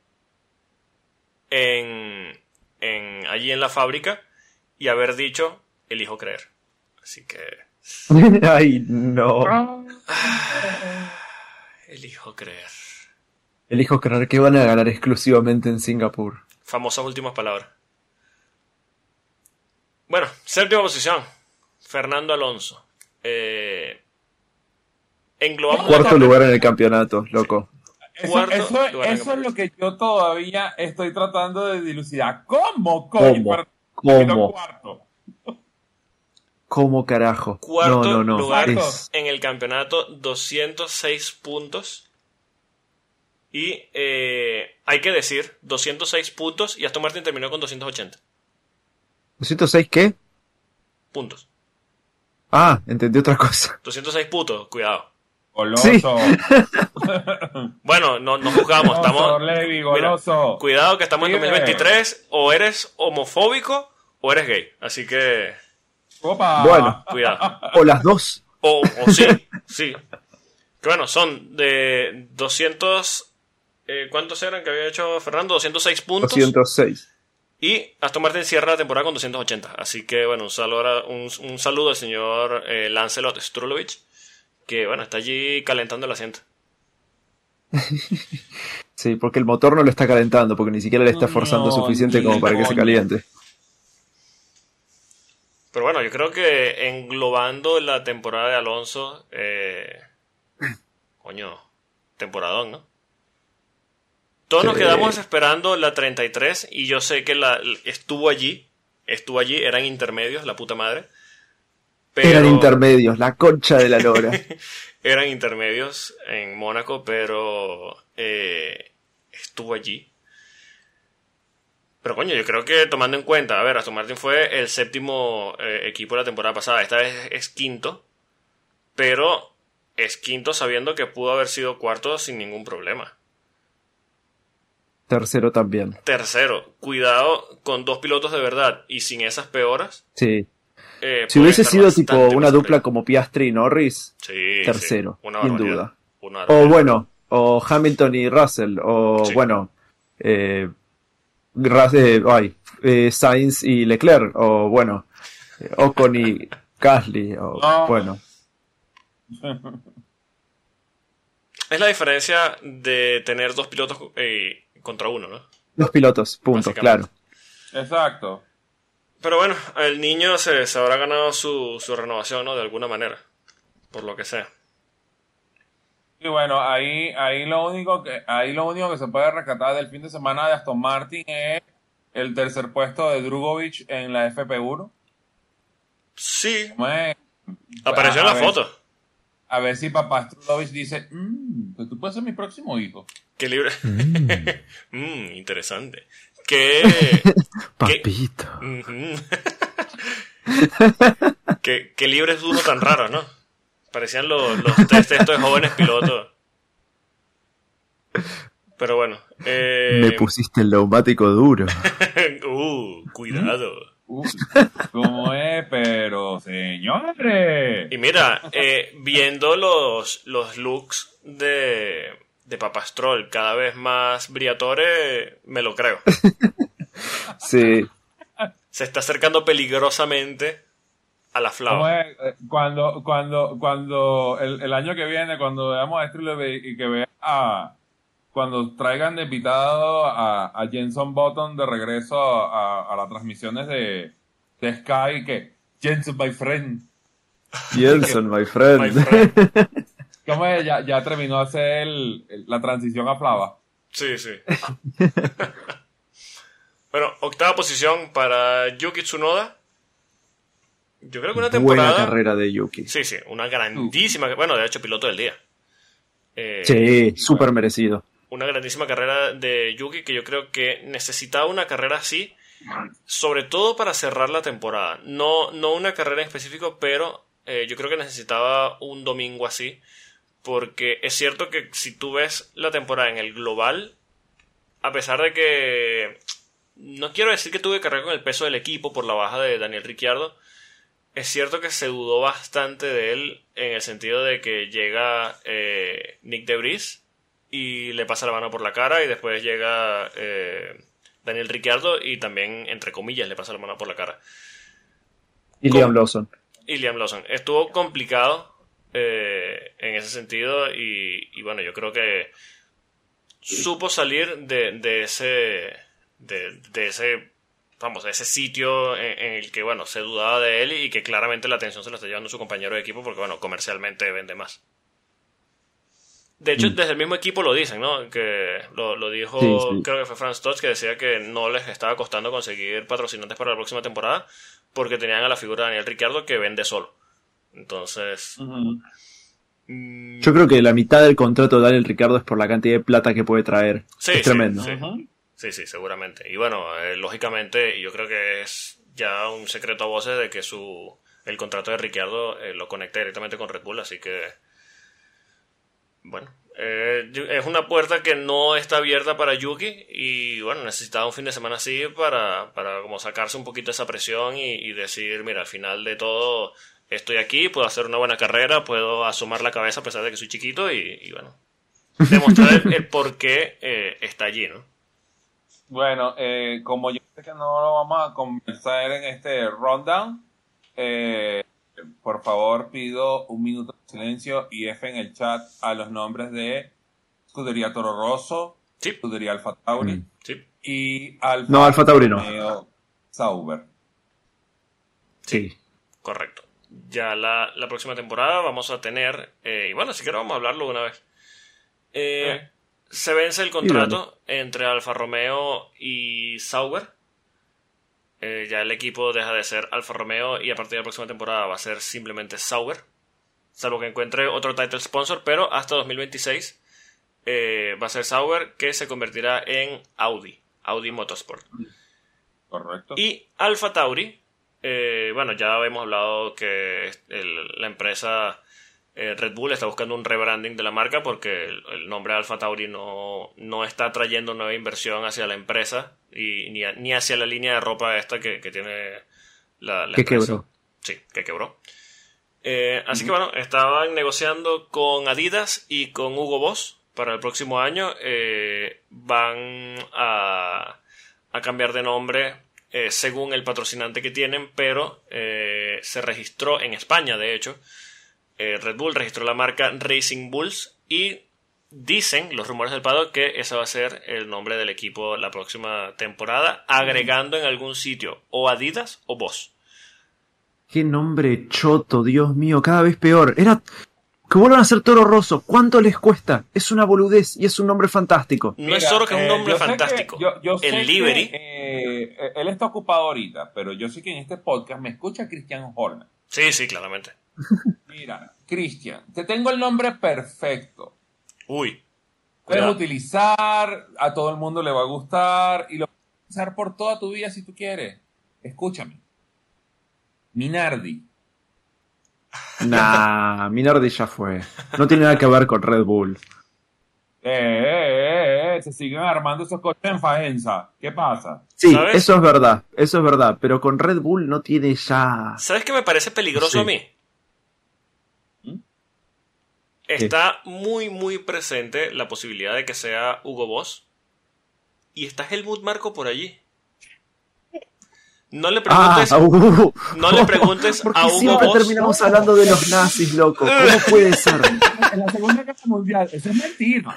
A: en, en allí en la fábrica y haber dicho, elijo creer. Así que,
B: Ay, no.
A: elijo creer.
B: Elijo creer que van a ganar exclusivamente en Singapur.
A: Famosas últimas palabras. Bueno, séptima posición. Fernando Alonso. Eh, englobamos
B: Cuarto lugar en el campeonato, loco.
C: Eso,
A: Cuarto
C: eso-
A: lugar en el
C: eso es lo que yo todavía estoy tratando de dilucidar. ¿Cómo,
B: ¿Cómo?
C: coño?
B: ¿Cómo?
C: Cuarto.
B: ¿Cómo carajo?
A: Cuarto
B: no, no, no.
A: lugar
B: Es-
A: en el campeonato, doscientos seis puntos. Y eh, hay que decir, doscientos seis puntos y Aston Martin terminó con doscientos ochenta
B: ¿doscientos seis qué?
A: puntos.
B: Ah, entendí otra cosa.
A: doscientos seis puntos, cuidado.
C: Goloso.
B: Sí.
A: Bueno, no, no juzgamos,
C: Goloso,
A: estamos...
C: Levi,
A: Mira,
C: goloso.
A: cuidado que estamos en
C: Sigue.
A: dos mil veintitrés, o eres homofóbico o eres gay, así que
C: Opa.
B: Bueno.
A: cuidado.
B: O las dos.
A: O, o sí, sí. Que bueno, son de doscientos... Eh, ¿Cuántos eran que había hecho Fernando? doscientos seis puntos.
B: doscientos seis.
A: Y Aston Martin cierra la temporada con doscientos ochenta. Así que, bueno, un saludo, un, un saludo al señor eh, Lancelot Strulovich, que, bueno, está allí calentando el asiento.
B: Sí, porque el motor no lo está calentando, porque ni siquiera le está forzando
C: No,
B: suficiente como para que se
C: coño.
B: caliente.
A: Pero bueno, yo creo que englobando la temporada de Alonso, eh, coño, temporadón, ¿no? Todos nos
B: Sí.
A: quedamos esperando la treinta y tres y yo sé que la estuvo allí, estuvo allí, eran intermedios, la puta madre. Pero
B: Eran intermedios, la concha de la lora.
A: eran intermedios en Mónaco, pero eh, estuvo allí. Pero coño, yo creo que tomando en cuenta, a ver, Aston Martin fue el séptimo eh, equipo de la temporada pasada, esta vez es quinto, pero es quinto sabiendo que pudo haber sido cuarto sin ningún problema.
B: Tercero también.
A: Tercero, cuidado con dos pilotos de verdad y sin esas peoras.
B: Sí.
A: Eh,
B: Si
A: puede
B: hubiese
A: estar
B: sido
A: bastante
B: tipo una
A: más
B: dupla
A: arriba.
B: como Piastri y Norris,
A: Sí,
B: tercero,
A: sí, una
B: sin
A: barbaridad,
B: duda.
A: una
B: O
A: barbaridad.
B: bueno, o Hamilton y Russell, o
A: Sí.
B: bueno, eh, Rus- eh, ay, eh, Sainz y Leclerc, o bueno, eh, Ocon y Gasly, o
C: No.
B: bueno.
A: Es la diferencia de tener dos pilotos eh, contra uno, ¿no?
B: Dos pilotos, punto,
A: Básicamente.
B: claro.
C: Exacto.
A: Pero bueno, el niño se, se habrá ganado su, su renovación, ¿no? De alguna manera. Por lo que sea.
C: Y bueno, ahí, ahí lo único que, ahí lo único que se puede rescatar del fin de semana de Aston Martin es el tercer puesto de Drugovich en la F P uno.
A: Sí,
C: ¿Cómo es?
A: apareció en
C: A
A: la
C: ver-
A: foto.
C: A ver si papá Strulovich dice, mmm, que tú puedes ser mi próximo hijo.
A: Qué libre. Mm, interesante. Qué. qué-
B: Papito.
A: Ujú. qué, qué libre es uno tan raro, ¿no? Parecían los, los test estos de jóvenes pilotos. Pero bueno. Eh...
B: Me pusiste el neumático duro.
A: uh, cuidado.
C: Uh, ¿Cómo es? Pero, señores.
A: Y mira, eh, viendo los, los looks de, de Papastrol cada vez más Briatore, me lo creo.
B: Sí.
A: Se está acercando peligrosamente a la
C: ¿Cómo
A: flava.
C: es? Eh, Cuando, cuando, cuando el, el año que viene, cuando veamos a Strulovich y que vea a, cuando traigan de invitado a, a Jenson Button de regreso a, a las transmisiones de, de Sky, que Jenson, my friend.
B: Jenson, my
A: My
B: friend.
A: friend.
C: ¿Cómo es? Ya, ya terminó de hacer el- el- la transición a Flava.
A: Sí, sí. Bueno, octava posición para Yuki Tsunoda. Yo creo que una temporada...
B: Buena carrera de Yuki.
A: Sí, sí, una grandísima... Bueno, de hecho, piloto del día. Eh,
B: Sí, súper merecido.
A: Una grandísima carrera de Yuki que yo creo que necesitaba una carrera así, sobre todo para cerrar la temporada. No, no una carrera en específico, pero eh, yo creo que necesitaba un domingo así, porque es cierto que si tú ves la temporada en el global, a pesar de que no quiero decir que tuve que cargar con el peso del equipo por la baja de Daniel Ricciardo, es cierto que se dudó bastante de él en el sentido de que llega eh, Nick de Vries y le pasa la mano por la cara y después llega eh, Daniel Ricciardo y también, entre comillas, le pasa la mano por la cara.
B: Y
A: ¿Cómo?
B: Liam Lawson.
A: Y Liam Lawson. Estuvo complicado eh, en ese sentido y, y bueno, yo creo que supo salir de, de ese de, de ese vamos, de ese sitio en, en el que, bueno, se dudaba de él y que claramente la atención se la está llevando su compañero de equipo porque, bueno, comercialmente vende más. De hecho,
B: Mm.
A: desde el mismo equipo lo dicen, ¿no? Que lo, lo dijo,
B: Sí, sí.
A: creo que fue Franz Tost, que decía que no les estaba costando conseguir patrocinantes para la próxima temporada porque tenían a la figura de Daniel Ricciardo que vende solo. Entonces... mm,
B: Yo creo que la mitad del contrato de Daniel Ricciardo es por la cantidad de plata que puede traer.
A: Sí,
B: es
A: sí,
B: tremendo.
A: sí.
C: Ujú.
A: Sí, sí, seguramente. Y bueno, eh, lógicamente, yo creo que es ya un secreto a voces de que su el contrato de Ricciardo eh, lo conecta directamente con Red Bull, así que bueno, eh, es una puerta que no está abierta para Yuki y bueno, necesitaba un fin de semana así para, para como sacarse un poquito esa presión y, y decir, mira, al final de todo estoy aquí, puedo hacer una buena carrera, puedo asomar la cabeza a pesar de que soy chiquito y, y bueno, demostrar el, el por qué eh, está allí, ¿no?
C: Bueno, eh, como yo sé que no lo vamos a conversar en este rundown, eh, por favor pido un minuto de silencio y F en el chat a los nombres de Scuderia Toro Rosso,
A: Sí.
C: Scuderia Alfa Tauri
B: Mm.
A: Sí,
C: y Alfa
B: No, Alfa Tauri no.
C: Romeo Sauber.
B: Sí.
A: correcto. Ya la, la próxima temporada vamos a tener, eh, y bueno, si quiero vamos a hablarlo de una vez. Eh,
C: Eh.
A: Se vence el contrato entre Alfa Romeo y Sauber. Eh, ya el equipo deja de ser Alfa Romeo y a partir de la próxima temporada va a ser simplemente Sauber. Salvo que encuentre otro title sponsor, pero hasta dos mil veintiséis eh, va a ser Sauber, que se convertirá en Audi. Audi Motorsport.
C: Correcto.
A: Y Alfa Tauri, eh, bueno, ya habíamos hablado que el- la empresa eh, Red Bull está buscando un rebranding de la marca porque el, el nombre Alfa Tauri no, no está trayendo nueva inversión hacia la empresa y ni, a- ni hacia la línea de ropa esta que, que tiene la, la
B: Que
A: empresa.
B: quebró.
A: Sí, que quebró. Eh, así que bueno, estaban negociando con Adidas y con Hugo Boss para el próximo año. Eh, van a, a cambiar de nombre eh, según el patrocinante que tienen, pero eh, se registró en España, de hecho. Eh, Red Bull registró la marca Racing Bulls y dicen los rumores del paddock que ese va a ser el nombre del equipo la próxima temporada, agregando en algún sitio o Adidas o Boss.
B: Qué nombre choto, Dios mío, cada vez peor. Era que vuelvan a ser Toro Rosso. ¿Cuánto les cuesta? Es una boludez y es un nombre fantástico.
A: No
C: Mira,
A: es solo que es un
C: eh,
A: nombre
C: yo sé que-
A: fantástico.
C: yo- yo sé
A: el livery.
C: que, eh, él está ocupado ahorita, pero yo sé que en este podcast me escucha Christian Horner.
A: Sí, sí, claramente.
C: Mira, Christian, te tengo el nombre perfecto.
A: Uy.
C: Puedes
A: Cuidado.
C: utilizar, a todo el mundo le va a gustar y lo puedes usar por toda tu vida si tú quieres. Escúchame. Minardi.
B: Nah, Minardi ya fue. No tiene nada que ver con Red Bull.
C: Eh, eh, eh, eh, se siguen armando esos coches en Faenza. ¿Qué pasa?
B: Sí,
A: ¿Sabes?
B: eso es verdad, eso es verdad, pero con Red Bull no tiene ya...
A: ¿Sabes qué me parece peligroso
B: Sí.
A: a mí?
C: ¿Mm?
A: Está muy, muy presente la posibilidad de que sea Hugo Boss. Y está Helmut Marko por allí. No le
B: Ah,
A: preguntes,
B: uh,
A: no le preguntes
B: ¿por qué
A: a Hugo
B: siempre
A: Boss.
B: terminamos hablando de los nazis, loco? ¿Cómo puede ser?
C: En la Segunda Guerra Mundial. Eso es mentira.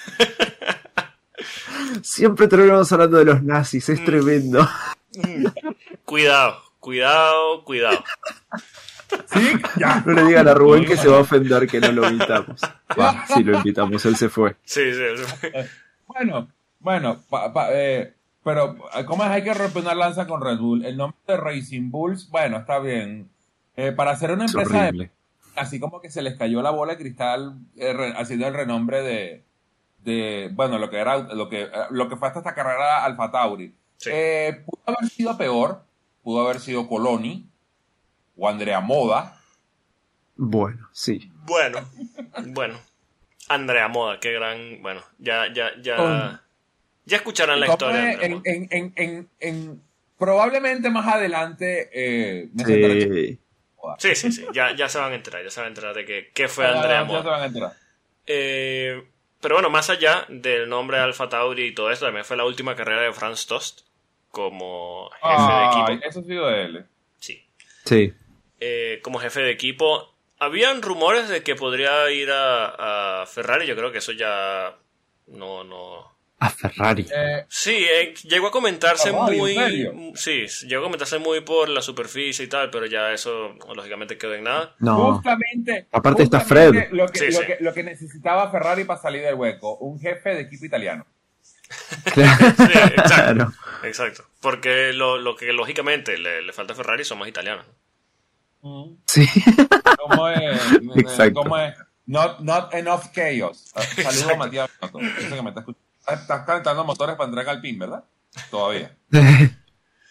B: Siempre terminamos hablando de los nazis, es tremendo.
A: Cuidado, cuidado, cuidado.
C: ¿Sí? Ya.
B: No le digan a Rubén que se va a ofender que no lo invitamos. Va, sí lo invitamos, él se fue.
A: Sí, sí, sí.
C: Bueno, bueno, pa- pa- eh, pero ¿cómo es? Hay que romper una lanza con Red Bull. El nombre de Racing Bulls, bueno, está bien. Eh, para hacer una
B: Es
C: empresa de,
B: horrible.
C: así como que se les cayó la bola de cristal eh, re- haciendo el renombre de, de bueno, lo que era, lo que, eh, lo que fue hasta esta carrera Alfa Tauri.
A: Sí.
C: Eh, pudo haber sido peor, pudo haber sido Coloni o Andrea Moda.
B: Bueno, sí.
A: Bueno, bueno. Andrea Moda, qué gran. Bueno, ya, ya, ya.
C: Con-
A: Ya escucharán la
C: ¿Cómo
A: historia de
C: es?
A: Andrea
C: En,
A: Moda.
C: en, en, en, en- probablemente más adelante eh, me sentaré
B: Sí.
A: Sí, sí, sí. Ya, ya se van a enterar, ya se van a enterar de que, qué fue
C: Ya-
A: Andrea
C: ya se
A: Moda.
C: van a enterar.
A: Eh, pero bueno, más allá del nombre Alfa Tauri y todo esto, también fue la última carrera de Franz Tost como jefe de
C: Ay,
A: equipo.
C: eso ha sido de él.
A: Sí.
B: Sí.
A: Eh, como jefe de equipo. Habían rumores de que podría ir a, a Ferrari. Yo creo que eso ya no, no.
B: A Ferrari.
C: Eh,
A: Sí, eh, llegó a comentarse
C: Ferrari, ¿en
A: muy.
C: serio?
A: Sí, llegó a comentarse muy por la superficie y tal, pero ya eso lógicamente quedó en nada.
B: No.
C: Justamente.
B: Aparte está
C: justamente
B: Fred.
C: Lo que,
A: Sí,
C: lo,
A: sí.
C: Que, lo que necesitaba Ferrari para salir del hueco. Un jefe de equipo italiano.
A: Sí, exacto.
B: Claro.
A: Exacto. Porque lo, lo que lógicamente le, le falta a Ferrari son más italianos.
B: Sí.
C: ¿Cómo es?
B: Exacto.
C: ¿Cómo es? Not, not enough chaos. Saludos a
A: Exacto.
C: Matías. Binotto. Dice que me está escuchando. Estás calentando motores para entrar al pin, ¿verdad? Todavía.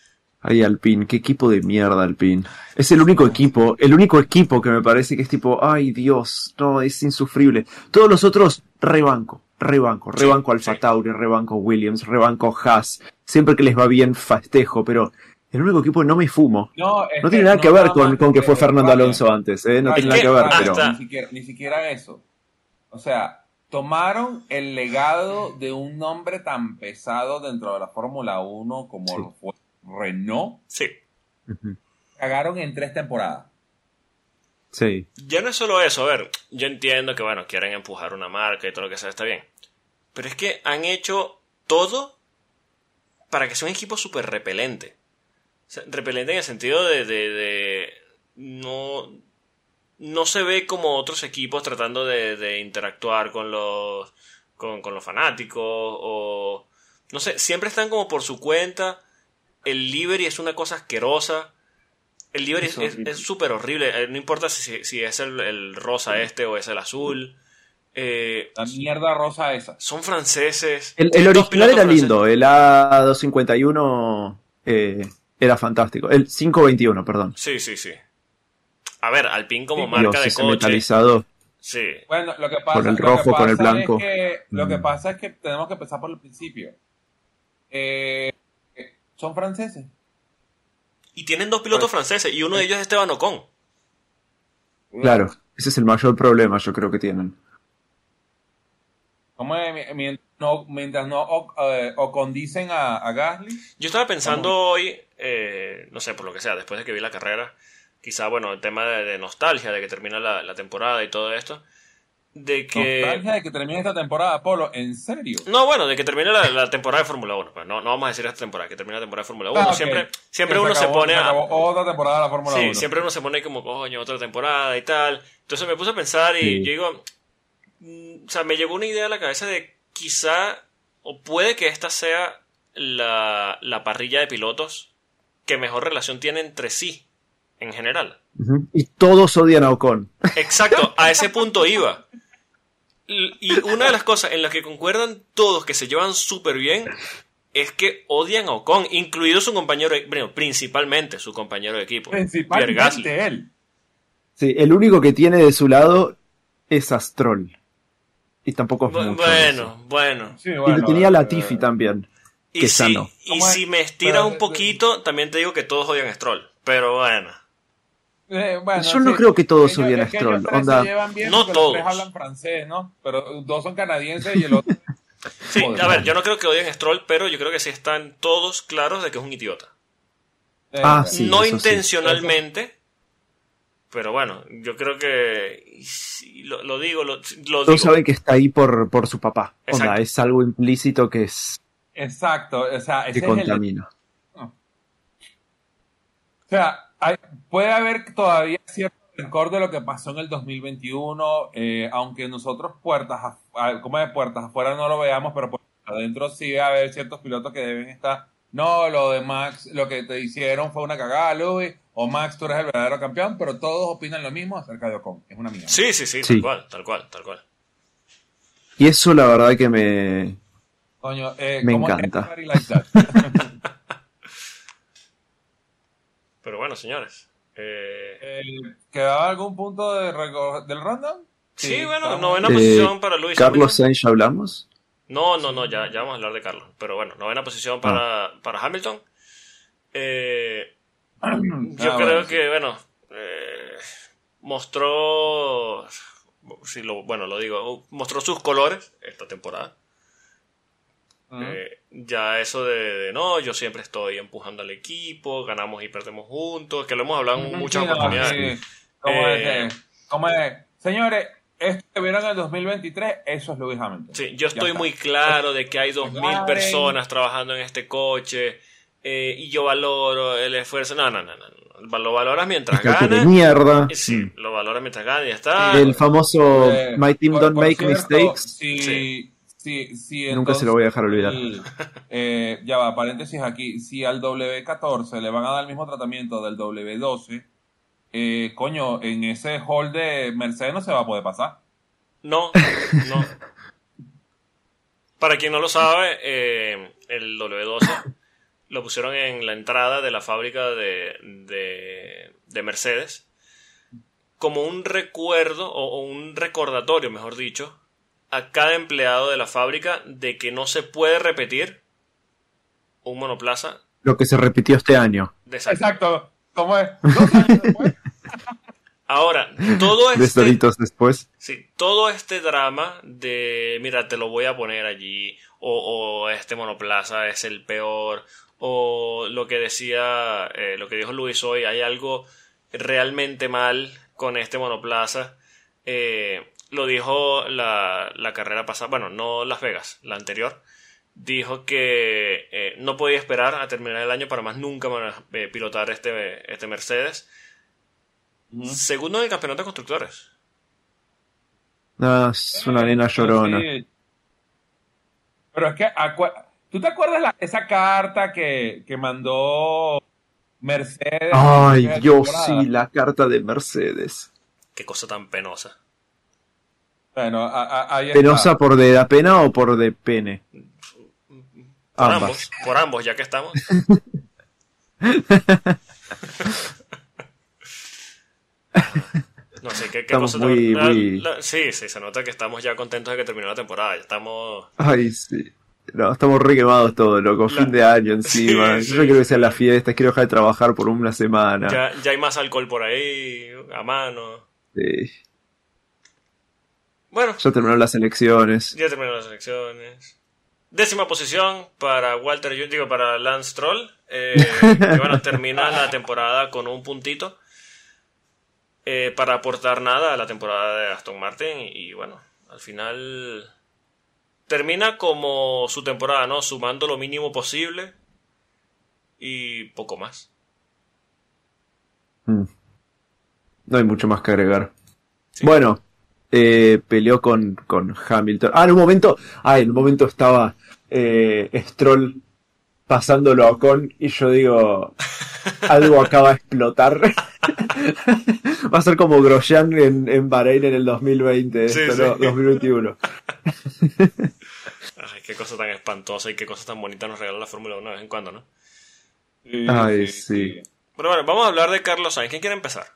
B: Ay, Alpine, qué equipo de mierda, Alpine. Es el único equipo, el único equipo que me parece que es tipo, ay Dios, no, es insufrible. Todos los otros, rebanco, rebanco, rebanco
A: Sí,
B: Alfa
A: sí.
B: Tauri, rebanco Williams, rebanco Haas. Siempre que les va bien, festejo, pero el único equipo no me fumo.
C: No, es
B: No tiene nada
C: no
B: que ver
C: nada
B: con,
C: más
B: con que fue Fernando
C: Ryan,
B: Alonso antes, ¿eh? No
C: Ryan,
B: tiene nada
A: Es
B: que
A: que
B: ver,
C: Ryan,
B: pero...
A: hasta-
C: ni siquiera, ni siquiera eso. O sea, tomaron el legado de un nombre tan pesado dentro de la Fórmula uno como
B: Sí.
C: lo fue Renault,
A: Sí.
B: Ujú.
C: cagaron en tres temporadas.
B: Sí.
A: Ya no es solo eso, a ver, yo entiendo que, bueno, quieren empujar una marca y todo lo que sea, está bien. Pero es que han hecho todo para que sea un equipo súper repelente. O sea, repelente en el sentido de, de, de no, no se ve como otros equipos tratando de, de interactuar con los, con, con los fanáticos o... No sé, siempre están como por su cuenta. El livery es una cosa asquerosa. El livery
B: Es
A: es
B: horrible.
A: es súper horrible. Eh, No importa si, si es el, el rosa este o es el azul. Eh,
C: La mierda rosa esa.
A: son franceses.
B: El, el
A: Tienen dos
B: original
A: pilotos
B: era
A: franceses.
B: lindo, el A doscientos cincuenta y uno eh, era fantástico. El quinientos veintiuno, perdón.
A: Sí, sí, sí. A ver, Alpine como
C: Sí,
A: marca
B: Dios,
A: de
B: ese
A: coche.
B: metalizado.
A: Sí.
C: Bueno, lo que pasa,
B: Con el
C: lo que
B: rojo, con el
C: pasa
B: blanco.
C: Es que, lo que
B: Mm.
C: pasa es que tenemos que empezar por el principio. Eh, son franceses.
A: Y tienen dos pilotos
C: Pues-
A: franceses y uno de ellos es Esteban Ocon.
B: Claro, ese es el mayor problema, yo creo que tienen.
C: ¿Cómo es? Mi- Mientras no, mientras no o, eh, o condicen a, a Gasly.
A: Yo estaba pensando hoy, eh, no sé, por lo que sea, después de que vi la carrera, quizá, bueno, el tema de, de nostalgia, de que termina la, la temporada y todo esto, de que...
C: Nostalgia de que termine esta temporada, Polo. ¿En serio?
A: No, bueno, de que termine la, la temporada de Fórmula uno. Pues no, no vamos a decir esta temporada, que termine la temporada de Fórmula uno.
C: Ah, ok.
A: Siempre, siempre
C: Que
A: uno se,
C: acabó-
A: pone a...
C: acabó otra temporada de la Fórmula
A: Sí,
C: uno.
A: siempre uno se pone como, coño, otra temporada y tal. Entonces me puse a pensar y
B: Sí.
A: yo digo, mm, o sea, me llegó una idea a la cabeza de quizá, o puede que esta sea la, la parrilla de pilotos que mejor relación tiene entre sí, en general.
B: Ujú. Y todos odian a Ocon.
A: Exacto, a ese punto iba. Y y una de las cosas en las que concuerdan todos que se llevan súper bien es que odian a Ocon, incluido su compañero, de- bueno, principalmente su compañero de equipo, Pierre Gasly.
C: Principalmente él.
B: Sí, el único que tiene de su lado es Astrol. Y tampoco es
A: Bu-
B: mucho.
A: Bueno, bueno.
C: Sí,
B: Y
C: bueno,
B: lo tenía
C: eh,
B: Latifi también.
A: Y
B: Que
A: si,
B: sano.
A: y
C: ¿Cómo es?
A: si me estiras
C: Pero,
A: un
C: eh,
A: poquito, también te digo que todos odian a Stroll. Pero bueno.
C: eh, bueno,
B: Yo no creo que todos odien a
C: es que
B: Stroll,
C: ellos tres
B: onda-
C: se llevan bien
A: No
C: porque los tres
A: todos.
C: hablan francés, ¿no? Pero dos son canadienses y el otro...
A: Sí,
C: Joder,
A: a ver,
C: man.
A: yo no creo que odien a Stroll, pero yo creo que sí están todos claros de que es un idiota.
C: Eh,
B: Ah,
C: eh,
B: sí.
A: no
B: eso
A: intencionalmente, pero bueno, yo creo que... y sí, lo, lo digo, lo, lo digo.
B: Todos saben que está ahí por, por su papá. Onda,
A: Exacto.
B: es algo implícito que es
C: Exacto, o sea,
B: que
C: ese es el...
B: contamina.
C: O sea, hay- puede haber todavía cierto rencor de lo que pasó en el dos mil veintiuno, eh, aunque nosotros puertas, af- a- como de puertas afuera no lo veamos, pero por adentro sí va a haber ciertos pilotos que deben estar, no, lo de Max, lo que te hicieron fue una cagada, Louis, o Max, tú eres el verdadero campeón, pero todos opinan lo mismo acerca de Ocon, es una mierda.
A: Sí, sí, sí,
B: Sí.
A: tal cual, tal cual, tal cual.
B: Y eso la verdad que me...
C: Coño, eh,
B: Me
C: ¿cómo es
B: encanta.
C: everybody like that?
A: Pero bueno, señores. eh,
C: Eh, ¿Quedaba algún punto de reco- del random?
A: sí, bueno,
C: estamos-
A: novena
B: Eh,
A: posición para Luis
B: Carlos
A: Hamilton.
B: Sainz, ¿ya hablamos?
A: No, no, no, ya, ya vamos a hablar de Carlos. Pero bueno, novena posición para, para Hamilton. Eh, yo
C: Ah,
A: creo
C: bueno, sí.
A: que, bueno, eh, mostró, sí, lo, bueno, lo digo, mostró sus colores esta temporada.
C: Ujú.
A: Eh, ya eso de, de, no, yo siempre estoy empujando al equipo, ganamos y perdemos juntos, que lo hemos hablado en muchas
C: Sí, no,
A: oportunidades.
C: sí. ¿Cómo es
A: Eh,
C: que- cómo es? Señores, esto que vieron en el dos mil veintitrés, eso es Lewis Hamilton.
A: Sí, yo
C: Ya
A: estoy
C: está.
A: muy claro de que hay dos mil
C: McLaren.
A: personas trabajando en este coche eh, y yo valoro el esfuerzo. No, no, no, no, no. Lo valoras mientras
B: Este auto de
A: gana.
B: mierda.
A: Eh, Sí,
B: Mm.
A: lo valoras mientras gana y ya está.
B: El famoso
C: Eh,
B: My team
C: por-
B: don't
C: por
B: make
C: cierto,
B: mistakes.
C: Si,
A: Sí.
C: si, si
B: Nunca se lo voy a dejar olvidar.
C: el- eh, ya va, paréntesis aquí. Si al W catorce le van a dar el mismo tratamiento del W doce, eh, coño, en ese hall de Mercedes no se va a poder pasar.
A: No, no. Para quien no lo sabe, eh, el W doce lo pusieron en la entrada de la fábrica de, de, de Mercedes como un recuerdo o, o un recordatorio, mejor dicho, a cada empleado de la fábrica de que no se puede repetir un monoplaza.
B: Lo que se repitió este año.
C: Exacto. Exacto. ¿Cómo es? Dos años después.
A: Ahora, todo este...
B: De solitos después.
A: Sí, todo este drama de, mira, te lo voy a poner allí, o, o este monoplaza es el peor, o lo que decía, eh, lo que dijo Luis hoy, hay algo realmente mal con este monoplaza. Eh, lo dijo la, la carrera pasada, bueno, no Las Vegas, la anterior. Dijo que eh, no podía esperar a terminar el año para más nunca eh, pilotar este, este Mercedes. Uh-huh. Segundo en el campeonato de constructores.
B: Ah, es una nena llorona.
C: Sí. Pero es que, acu- ¿tú te acuerdas la, esa carta que, que mandó Mercedes?
B: Ay, Dios, sí, la carta de Mercedes.
A: Qué cosa tan penosa.
C: Bueno, a, a, ahí
B: ¿Penosa
C: está.
B: por de la pena o por de pene?
A: Por
B: ambas.
A: ambos, por ambos, ya que estamos. No sé, ¿qué, qué
B: Estamos
A: cosa
B: muy,
A: la,
B: muy...
A: la, sí, sí, se nota que estamos ya contentos de que terminó la temporada. Ya estamos...
B: Ay, sí. No, estamos re quemados todos, loco.
A: La...
B: Fin de año encima.
A: Sí, sí,
B: Yo quiero que sea
A: sí.
B: la fiesta, quiero dejar de trabajar por una semana.
A: Ya, ya hay más alcohol por ahí, a mano.
B: Sí.
A: Bueno.
B: Ya terminaron las elecciones.
A: Ya terminaron las elecciones. Décima posición para Walter, yo digo, para Lance Stroll. Eh, que bueno, termina la temporada con un puntito. Eh, para aportar nada a la temporada de Aston Martin. Y, y bueno, al final termina como su temporada, ¿no? Sumando lo mínimo posible y poco más.
B: Mm. No hay mucho más que agregar.
A: Sí.
B: Bueno, eh, peleó con, con Hamilton. Ah, en un momento, ah, en un momento estaba eh, Stroll pasándolo a Ocon y yo digo, algo acaba de explotar. Va a ser como Grosjean en, en Bahrein en el dos mil veinte,
A: Sí,
B: esto,
A: sí.
B: ¿no? dos mil veintiuno.
A: Ay, qué cosa tan espantosa y qué cosa tan bonita nos regala la Fórmula uno de vez en cuando, ¿no?
C: Sí,
B: Ay,
C: sí,
B: sí.
C: sí.
A: Bueno, bueno, vamos a hablar de Carlos Sainz. ¿Quién quiere empezar?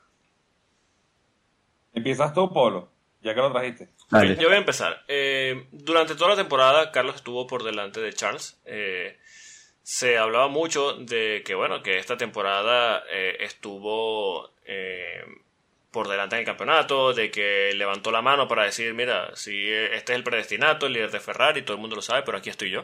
C: Empiezas tú, Polo, ya que lo trajiste.
B: Dale.
A: Ok, yo voy a empezar. Eh, durante toda la temporada, Carlos estuvo por delante de Charles. Eh, se hablaba mucho de que, bueno, que esta temporada eh, estuvo eh, por delante en el campeonato, de que levantó la mano para decir, mira, si este es el predestinato, el líder de Ferrari, todo el mundo lo sabe, pero aquí estoy yo.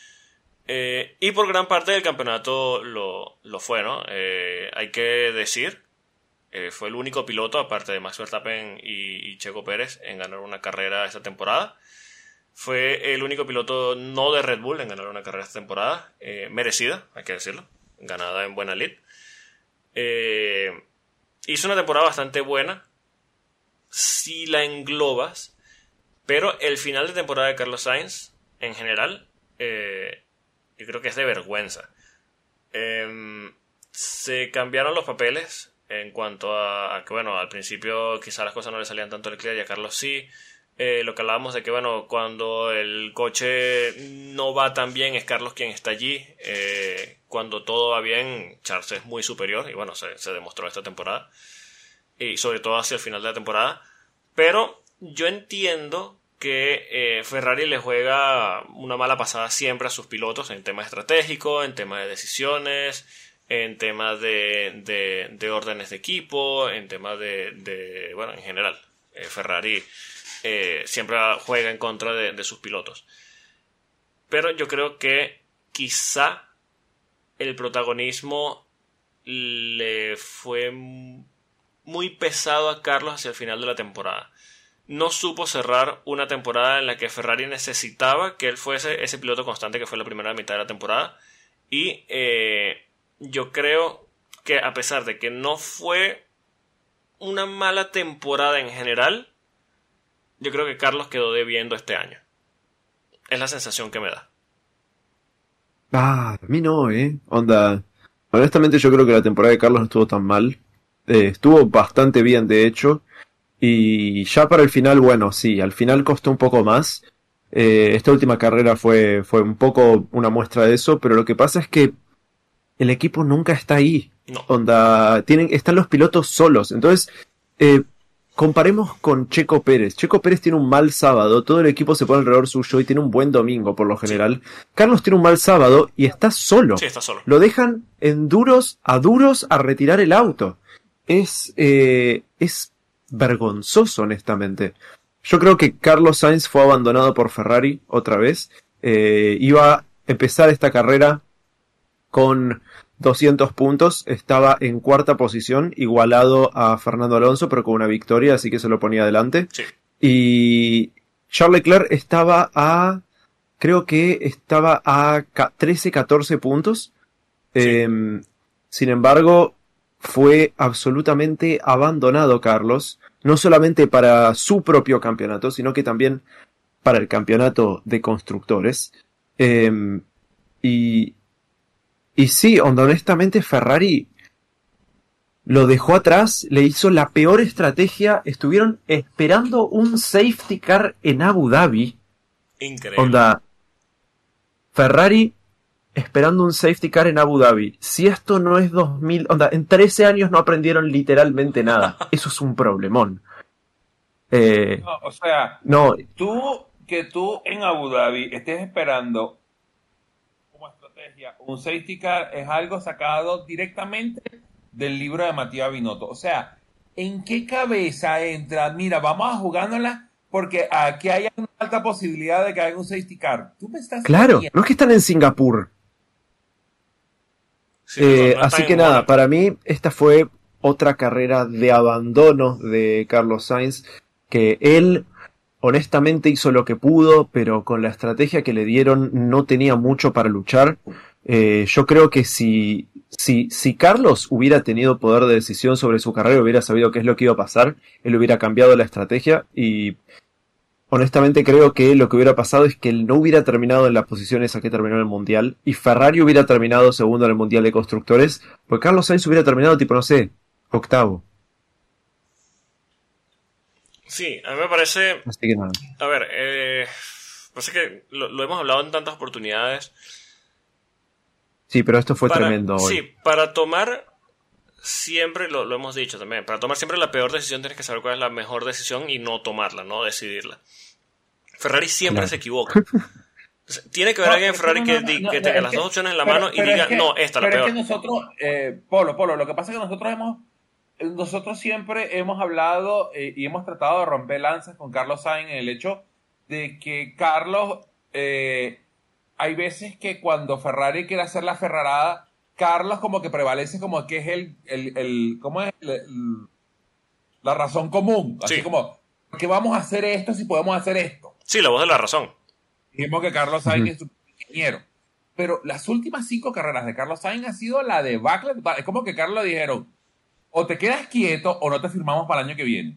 A: Eh, y por gran parte del campeonato lo, lo fue, ¿no? Eh, hay que decir, eh, fue el único piloto, aparte de Max Verstappen y, y Checo Pérez, en ganar una carrera esta temporada. Fue el único piloto no de Red Bull en ganar una carrera esta temporada, eh, merecida, hay que decirlo, ganada en buena lid. Eh, hizo una temporada bastante buena, si la englobas, pero el final de temporada de Carlos Sainz, en general, eh, yo creo que es de vergüenza. Eh, se cambiaron los papeles en cuanto a, a que, bueno, al principio quizás las cosas no le salían tanto a Leclerc y a Carlos sí. Eh, lo que hablábamos de que, bueno, cuando el coche no va tan bien es Carlos quien está allí. Eh, cuando todo va bien, Charles es muy superior y, bueno, se, se demostró esta temporada. Y sobre todo hacia el final de la temporada. Pero yo entiendo que eh, Ferrari le juega una mala pasada siempre a sus pilotos en temas estratégicos, en temas de decisiones, en temas de, de, de órdenes de equipo, en temas de, de bueno, en general. Eh, Ferrari eh, siempre juega en contra de, de sus pilotos. Pero yo creo que quizá el protagonismo le fue muy pesado a Carlos hacia el final de la temporada. No supo cerrar una temporada en la que Ferrari necesitaba que él fuese ese piloto constante que fue la primera mitad de la temporada. Y eh, yo creo que a pesar de que no fue una mala temporada en general, yo creo que Carlos quedó debiendo este año. Es la sensación que me da.
B: Ah, a mí no, eh. Onda. Honestamente yo creo que la temporada de Carlos no estuvo tan mal. Eh, estuvo bastante bien, de hecho. Y ya para el final, bueno, sí, al final costó un poco más. Eh, esta última carrera fue, fue un poco una muestra de eso, pero lo que pasa es que el equipo nunca está ahí.
A: No.
B: Onda, tienen, están los pilotos solos. Entonces, eh, comparemos con Checo Pérez. Checo Pérez tiene un mal sábado, todo el equipo se pone alrededor suyo y tiene un buen domingo por lo general. Sí. Carlos tiene un mal sábado y está solo.
A: Sí, está solo.
B: Lo dejan en duros a duros a retirar el auto. Es, eh, es vergonzoso, honestamente. Yo creo que Carlos Sainz fue abandonado por Ferrari otra vez. Eh, iba a empezar esta carrera con doscientos puntos, estaba en cuarta posición, igualado a Fernando Alonso, pero con una victoria, así que se lo ponía adelante.
A: Sí.
B: Y Charles Leclerc estaba a, creo que estaba a trece, catorce puntos. Sí. Eh, sin embargo, fue absolutamente abandonado Carlos, no solamente para su propio campeonato, sino que también para el campeonato de constructores. Eh, y, y sí, onda, honestamente Ferrari lo dejó atrás, le hizo la peor estrategia, estuvieron esperando un safety car en Abu Dhabi.
A: Increíble.
B: Onda, Ferrari esperando un safety car en Abu Dhabi. Si esto no es dos mil... Onda, en trece años no aprendieron literalmente nada. Eso es un problemón. Eh,
C: no, o sea,
B: no,
C: tú, que tú en Abu Dhabi estés esperando como estrategia un safety car es algo sacado directamente del libro de Matías Binotto. O sea, ¿en qué cabeza entra? Mira, vamos a jugándola porque aquí hay una alta posibilidad de que haya un safety car. Tú me estás
B: claro,
C: viendo.
B: no es que están en Singapur.
A: Sí,
B: eh,
A: no, no
B: así que nada, moda. Para mí esta fue otra carrera de abandono de Carlos Sainz, que él honestamente hizo lo que pudo, pero con la estrategia que le dieron no tenía mucho para luchar. Eh, yo creo que si, si, si Carlos hubiera tenido poder de decisión sobre su carrera, hubiera sabido qué es lo que iba a pasar, él hubiera cambiado la estrategia y honestamente creo que lo que hubiera pasado es que él no hubiera terminado en la posición esa que terminó en el Mundial y Ferrari hubiera terminado segundo en el Mundial de Constructores, porque Carlos Sainz hubiera terminado tipo, no sé, octavo.
A: Sí, a mí me parece...
B: Así que nada.
A: A ver, eh, parece que lo, lo hemos hablado en tantas oportunidades.
B: Sí, pero esto fue
A: para,
B: tremendo hoy.
A: Sí, para tomar siempre, lo, lo hemos dicho también, para tomar siempre la peor decisión tienes que saber cuál es la mejor decisión y no tomarla, no decidirla. Ferrari siempre claro. se equivoca. Tiene que haber no, alguien en Ferrari no, no, que, no, que tenga las que, dos opciones en la pero, mano y diga, que, no, esta es la peor.
C: Pero es que nosotros, eh, Polo, Polo, lo que pasa es que nosotros hemos Nosotros siempre hemos hablado eh, y hemos tratado de romper lanzas con Carlos Sainz en el hecho de que Carlos, eh, hay veces que cuando Ferrari quiere hacer la ferrarada, Carlos como que prevalece como que es el, el, el ¿cómo es? El, el, la razón común. Así sí. como, ¿por qué vamos a hacer esto si podemos hacer esto?
A: Sí, la voz de la razón.
C: Dijimos que Carlos Sainz uh-huh. es un ingeniero. Pero las últimas cinco carreras de Carlos Sainz ha sido la debacle total. Es como que Carlos le dijeron, o te quedas quieto o no te firmamos para el año que viene.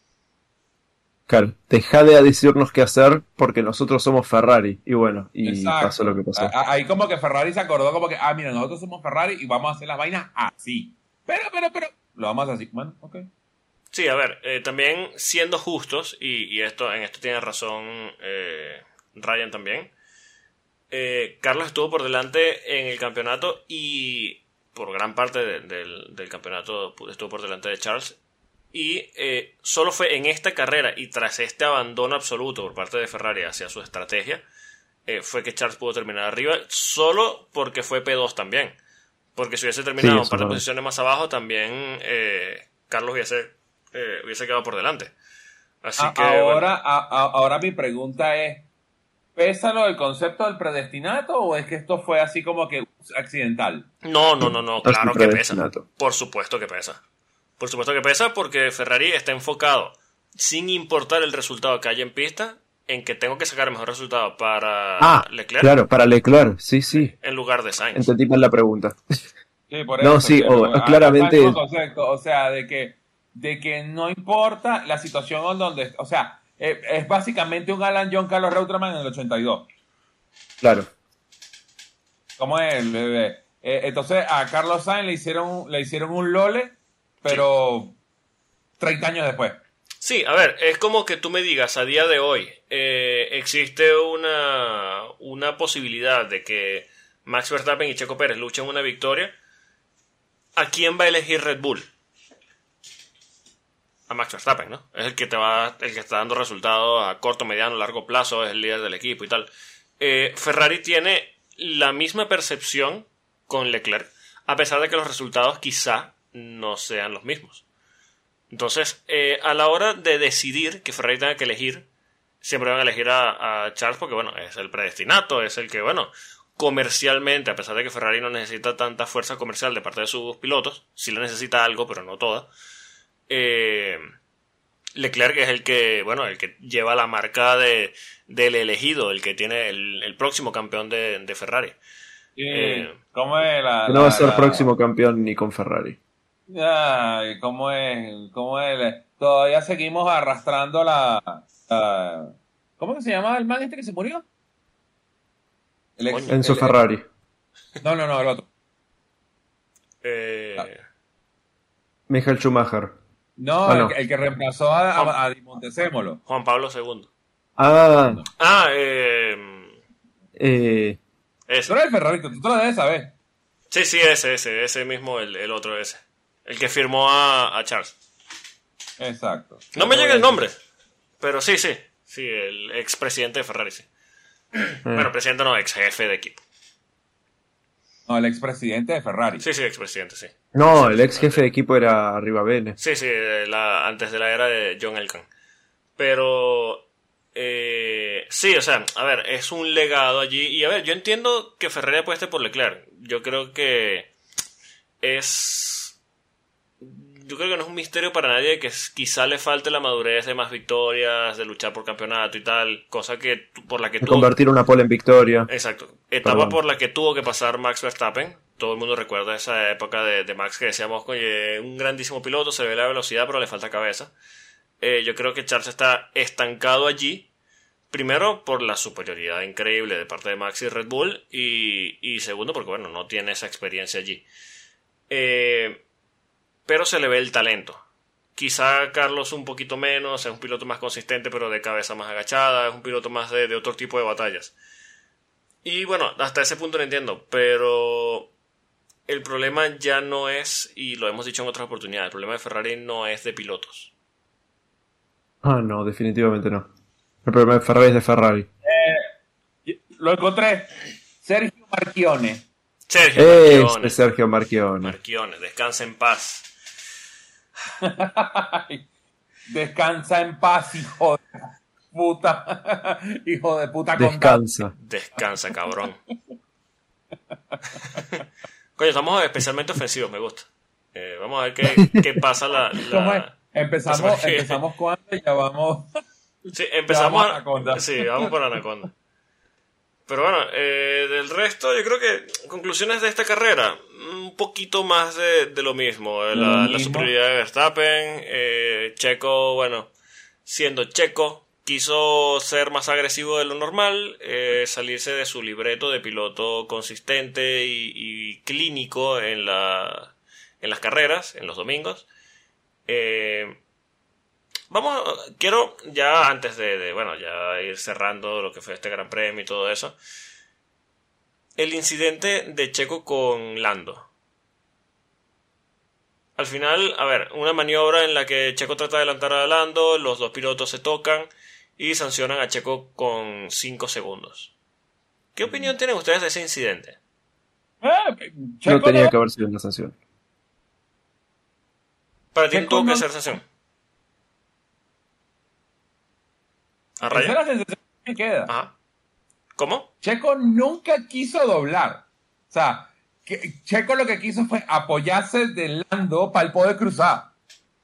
B: Claro, deja de decirnos qué hacer porque nosotros somos Ferrari. Y bueno, y Exacto. pasó lo que pasó.
C: Ahí como que Ferrari se acordó como que, ah, mira, nosotros somos Ferrari y vamos a hacer las vainas así. Pero, pero, pero, lo vamos a hacer así. Bueno, ok.
A: Sí, a ver, eh, también siendo justos, y, y esto en esto tiene razón eh, Ryan también, eh, Carlos estuvo por delante en el campeonato y por gran parte de, del, del campeonato estuvo por delante de Charles y eh, solo fue en esta carrera y tras este abandono absoluto por parte de Ferrari hacia su estrategia eh, fue que Charles pudo terminar arriba solo porque fue P dos también, porque si hubiese terminado sí, un par de posiciones más abajo también eh, Carlos hubiese, eh, hubiese quedado por delante. Así
C: a,
A: que
C: ahora,
A: bueno.
C: a, a, ahora mi pregunta es, ¿pesa lo del concepto del predestinato o es que esto fue así como que accidental?
A: No, no, no, no, claro que pesa. Por supuesto que pesa. Por supuesto que pesa porque Ferrari está enfocado, sin importar el resultado que haya en pista, en que tengo que sacar el mejor resultado para
B: ah,
A: Leclerc.
B: Claro, para Leclerc, sí, sí.
A: En lugar de Sainz.
B: Entendí mal la pregunta.
C: Sí, por
B: no,
C: eso,
B: sí, o,
C: ah,
B: claramente.
C: El concepto, o sea, de que, de que no importa la situación en donde, o sea, es básicamente un Alan John Carlos Reutemann en el ochenta y dos.
B: Claro.
C: ¿Cómo es? Eh, eh, entonces a Carlos Sainz le hicieron, le hicieron un lole, pero sí. treinta años después.
A: Sí, a ver, es como que tú me digas a día de hoy, eh, existe una, una posibilidad de que Max Verstappen y Checo Pérez luchan una victoria, ¿a quién va a elegir Red Bull? A Max Verstappen, ¿no? Es el que te va, el que está dando resultados a corto, mediano, largo plazo, es el líder del equipo y tal. Eh, Ferrari tiene la misma percepción con Leclerc, a pesar de que los resultados quizá no sean los mismos. Entonces, eh, a la hora de decidir que Ferrari tenga que elegir, siempre van a elegir a, a Charles porque, bueno, es el predestinato, es el que, bueno, comercialmente, a pesar de que Ferrari no necesita tanta fuerza comercial de parte de sus pilotos, sí le necesita algo, pero no toda. Eh, Leclerc es el que, bueno, el que lleva la marca de, del elegido, el que tiene el, el próximo campeón de, de Ferrari.
C: Eh, ¿Cómo es la,
B: que no va a
C: la-
B: ser
C: la-
B: próximo campeón ni con Ferrari.
C: Ay, ¿cómo es? ¿Cómo es? Todavía seguimos arrastrando la, la- ¿Cómo que se llama el man este que se murió? El ex-
A: Coño.
B: Enzo
C: el-
B: Ferrari.
C: No, no, no, el otro.
A: Eh,
B: Michael Schumacher.
C: No,
B: Ah,
C: el,
B: no.
C: que- el que reemplazó a, a, a Di Montezemolo.
A: Juan Pablo segundo.
B: Ah,
A: Ah, eh,
B: eh,
C: Tú
A: ese.
C: eres el Ferrari, tú te lo debes saber.
A: Sí, sí, ese, ese, ese mismo, el, el otro ese. El que firmó a, a Charles.
C: Exacto.
A: No me llega el nombre, pero sí, sí. Sí, el expresidente de Ferrari, sí. Bueno, presidente no, ex jefe de equipo.
C: No, el expresidente de Ferrari.
A: Sí, sí, expresidente, sí.
B: no, el ex jefe de equipo era Rivabene.
A: Sí, sí, de la, antes de la era de John Elkann. Pero, eh, sí, o sea, a ver, es un legado allí. Y a ver, yo entiendo que Ferrari apueste por Leclerc. Yo creo que es... Yo creo que no es un misterio para nadie que es- quizá le falte la madurez de más victorias, de luchar por campeonato y tal. Cosa que tu- por la que
B: De
A: tuvo...
B: convertir una pole en victoria.
A: Exacto. Etapa
B: Perdón.
A: por la que tuvo que pasar Max Verstappen. Todo el mundo recuerda esa época de, de Max que decíamos, oye, un grandísimo piloto, se ve la velocidad, pero le falta cabeza. Eh, yo creo que Charles está estancado allí. Primero, por la superioridad increíble de parte de Max y Red Bull. Y, y segundo, porque, bueno, no tiene esa experiencia allí. Eh, pero se le ve el talento. Quizá Carlos un poquito menos, es un piloto más consistente, pero de cabeza más agachada, es un piloto más de, de otro tipo de batallas. Y bueno, hasta ese punto lo entiendo, pero el problema ya no es, y lo hemos dicho en otras oportunidades, el problema de Ferrari no es de pilotos.
B: Ah, no, definitivamente no. El problema de Ferrari es de Ferrari.
C: Lo encontré. Sergio Marchione.
A: Sergio
B: Es
A: Marchionne,
B: de Sergio Marchione.
A: Marchionne, descansa en paz.
C: Descansa en paz, hijo de puta. Hijo de puta condado.
B: Descansa.
A: Descansa, cabrón. Coño, estamos especialmente ofensivos, me gusta. Eh, vamos a ver qué, qué pasa la... la-
C: ¿Cómo es? Empezamos,
A: la semana que-
C: empezamos cuando y ya vamos.
A: Sí, empezamos
C: Vamos a
A: a-
C: Anaconda.
A: Sí, vamos por Anaconda. Pero bueno, eh, del resto, yo creo que conclusiones de esta carrera, un poquito más de, de lo mismo. eh,
C: Lo
A: La, la
C: mismo.
A: superioridad de Verstappen, eh, Checo, bueno, siendo Checo, quiso ser más agresivo de lo normal, eh, salirse de su libreto de piloto consistente y, y clínico en, la, en las carreras, en los domingos. Eh, Vamos, quiero ya antes de, de, bueno, ya ir cerrando lo que fue este Gran Premio y todo eso. El incidente de Checo con Lando. Al final, a ver, una maniobra en la que Checo trata de adelantar a Lando, los dos pilotos se tocan y sancionan a Checo con cinco segundos. ¿Qué opinión tienen ustedes de ese incidente?
C: Eh,
B: No
C: Checo
B: tenía
C: no-
B: que haber sido una sanción.
A: Para ti no
C: Checo
A: tuvo que
C: no-
A: ser sanción. ¿A
C: Esa es
A: raya?
C: la sensación que queda.
A: Ajá. ¿Cómo?
C: Checo nunca quiso doblar. O sea, que Checo lo que quiso fue apoyarse de Lando para el poder cruzar.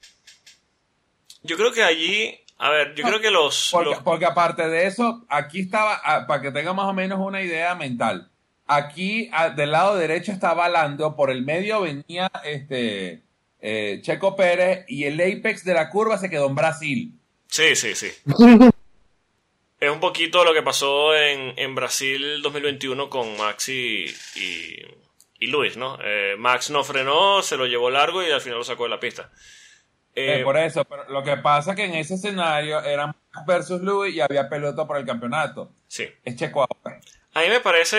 A: Yo creo que allí, a ver, yo creo que los...
C: Porque,
A: los-
C: porque aparte de eso, aquí estaba, ah, para que tenga más o menos una idea mental, aquí ah, del lado derecho estaba Lando, por el medio venía este eh, Checo Pérez y el apex de la curva se quedó en Brasil.
A: Sí, sí, sí. Es un poquito lo que pasó en, en Brasil dos mil veintiuno con Max y, y, y Luis, ¿no? Eh, Max no frenó, se lo llevó largo y al final lo sacó de la pista. Eh,
C: Eh, por eso, pero lo que pasa que en ese escenario eran Max versus Lewis y había pelota por el campeonato.
A: sí.
C: Es Checo ahora.
A: A mí me parece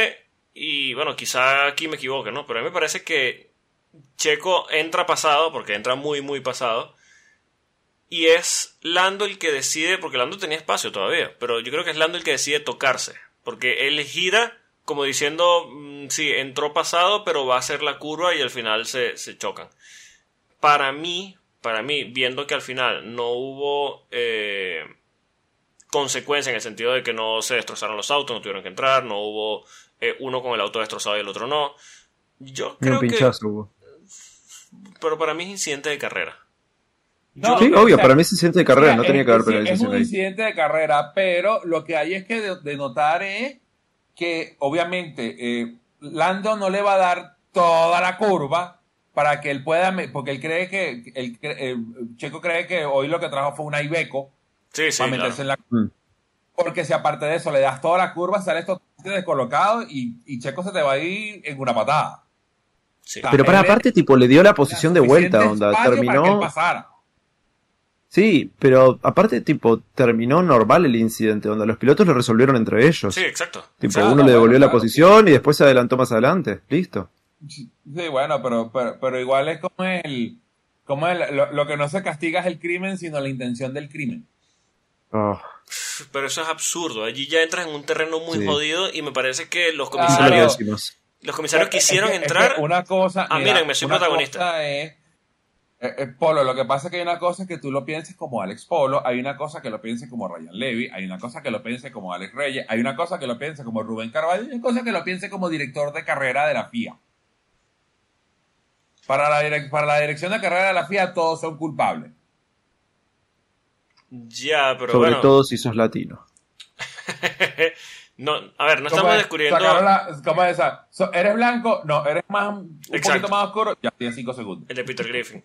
A: Y bueno, quizá aquí me equivoque, ¿no? Pero a mí me parece que Checo entra pasado, porque entra muy, muy pasado. Y es Lando el que decide, porque Lando tenía espacio todavía, pero yo creo que es Lando el que decide tocarse. Porque él gira como diciendo, mmm, sí, entró pasado, pero va a hacer la curva y al final se, se chocan. Para mí, para mí, viendo que al final no hubo eh, consecuencia en el sentido de que no se destrozaron los autos, no tuvieron que entrar, no hubo eh, uno con el auto destrozado y el otro no. Yo
B: Ni
A: creo
B: un pinchazo
A: que...
B: hubo.
A: Pero para mí es incidente de carrera.
C: No,
B: sí,
C: o
B: obvio,
C: sea,
B: para mí es incidente de carrera,
C: sí,
B: no tenía
C: es,
B: que haber
C: sí, es
B: penalización
C: un
B: ahí.
C: incidente de carrera, pero lo que hay es que de, de notar es que obviamente eh, Lando no le va a dar toda la curva para que él pueda, me- porque él cree que, él, cre- eh, Checo cree que hoy lo que trajo fue una Iveco
A: Sí, sí,
C: para
A: claro.
C: meterse en la...
B: Mm.
C: Porque si aparte de eso le das toda la curva, sales totalmente descolocado y, y Checo se te va a ir en una patada.
A: Sí.
C: O sea,
B: Pero para
C: él le-
B: aparte, tipo, le dio la posición de
C: suficiente
B: vuelta, onda,
C: espacio para que él
B: terminó...
C: pasara.
B: Sí, pero aparte, tipo, terminó normal el incidente, donde los pilotos lo resolvieron entre ellos.
A: Sí, exacto.
B: Tipo,
A: Exacto.
B: uno
C: no,
B: le devolvió
C: bueno,
B: la
C: claro.
B: posición y después se adelantó más adelante. Listo.
C: Sí, bueno, pero, pero, pero igual es como el, como el, lo, lo que no se castiga es el crimen, sino la intención del crimen.
B: Oh,
A: Pero eso es absurdo. Allí ya entras en un terreno muy
B: Sí.
A: jodido y me parece que los
C: Claro.
B: eso es lo que
A: comisarios,
B: decimos.
A: los comisarios
C: Es que-
A: quisieron
C: es que- es
A: entrar.
C: que una cosa,
A: Ah,
C: mira,
A: mírenme, soy
C: una
A: protagonista.
C: cosa es, eh, eh, Polo, lo que pasa es que hay una cosa que tú lo pienses como Alex Polo, hay una cosa que lo pienses como Ryan Levy, hay una cosa que lo pienses como Alex Reyes, hay una cosa que lo pienses como Rubén Carvalho y hay una cosa que lo pienses como director de carrera de la F I A. Para la, direc- para la dirección de carrera de la F I A todos son culpables.
A: Ya, pero
B: Sobre
A: bueno.
B: todo si sos latino.
A: No, a ver, no
C: ¿Cómo
A: estamos
C: es?
A: descubriendo.
C: Sacaron la- ¿cómo es esa? So- ¿Eres blanco? No, eres más un
A: Exacto.
C: poquito más oscuro. Ya tienes cinco segundos.
A: El de Peter Griffin.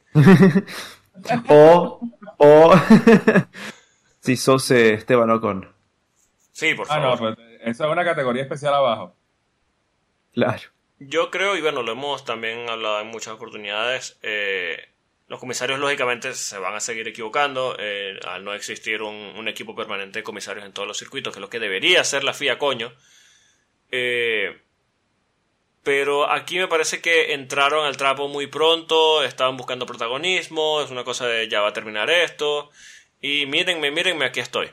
B: O, o, si sos eh, Esteban Ocon.
A: Sí, por
C: Ah,
A: favor.
C: no, pues esa es una categoría especial abajo.
B: Claro.
A: Yo creo, y bueno, lo hemos también hablado en muchas oportunidades, eh, los comisarios lógicamente se van a seguir equivocando eh, al no existir un, un equipo permanente de comisarios en todos los circuitos, que es lo que debería hacer la F I A, coño. Eh, pero aquí me parece que entraron al trapo muy pronto, estaban buscando protagonismo, es una cosa de ya va a terminar esto, y mírenme, mírenme, aquí estoy.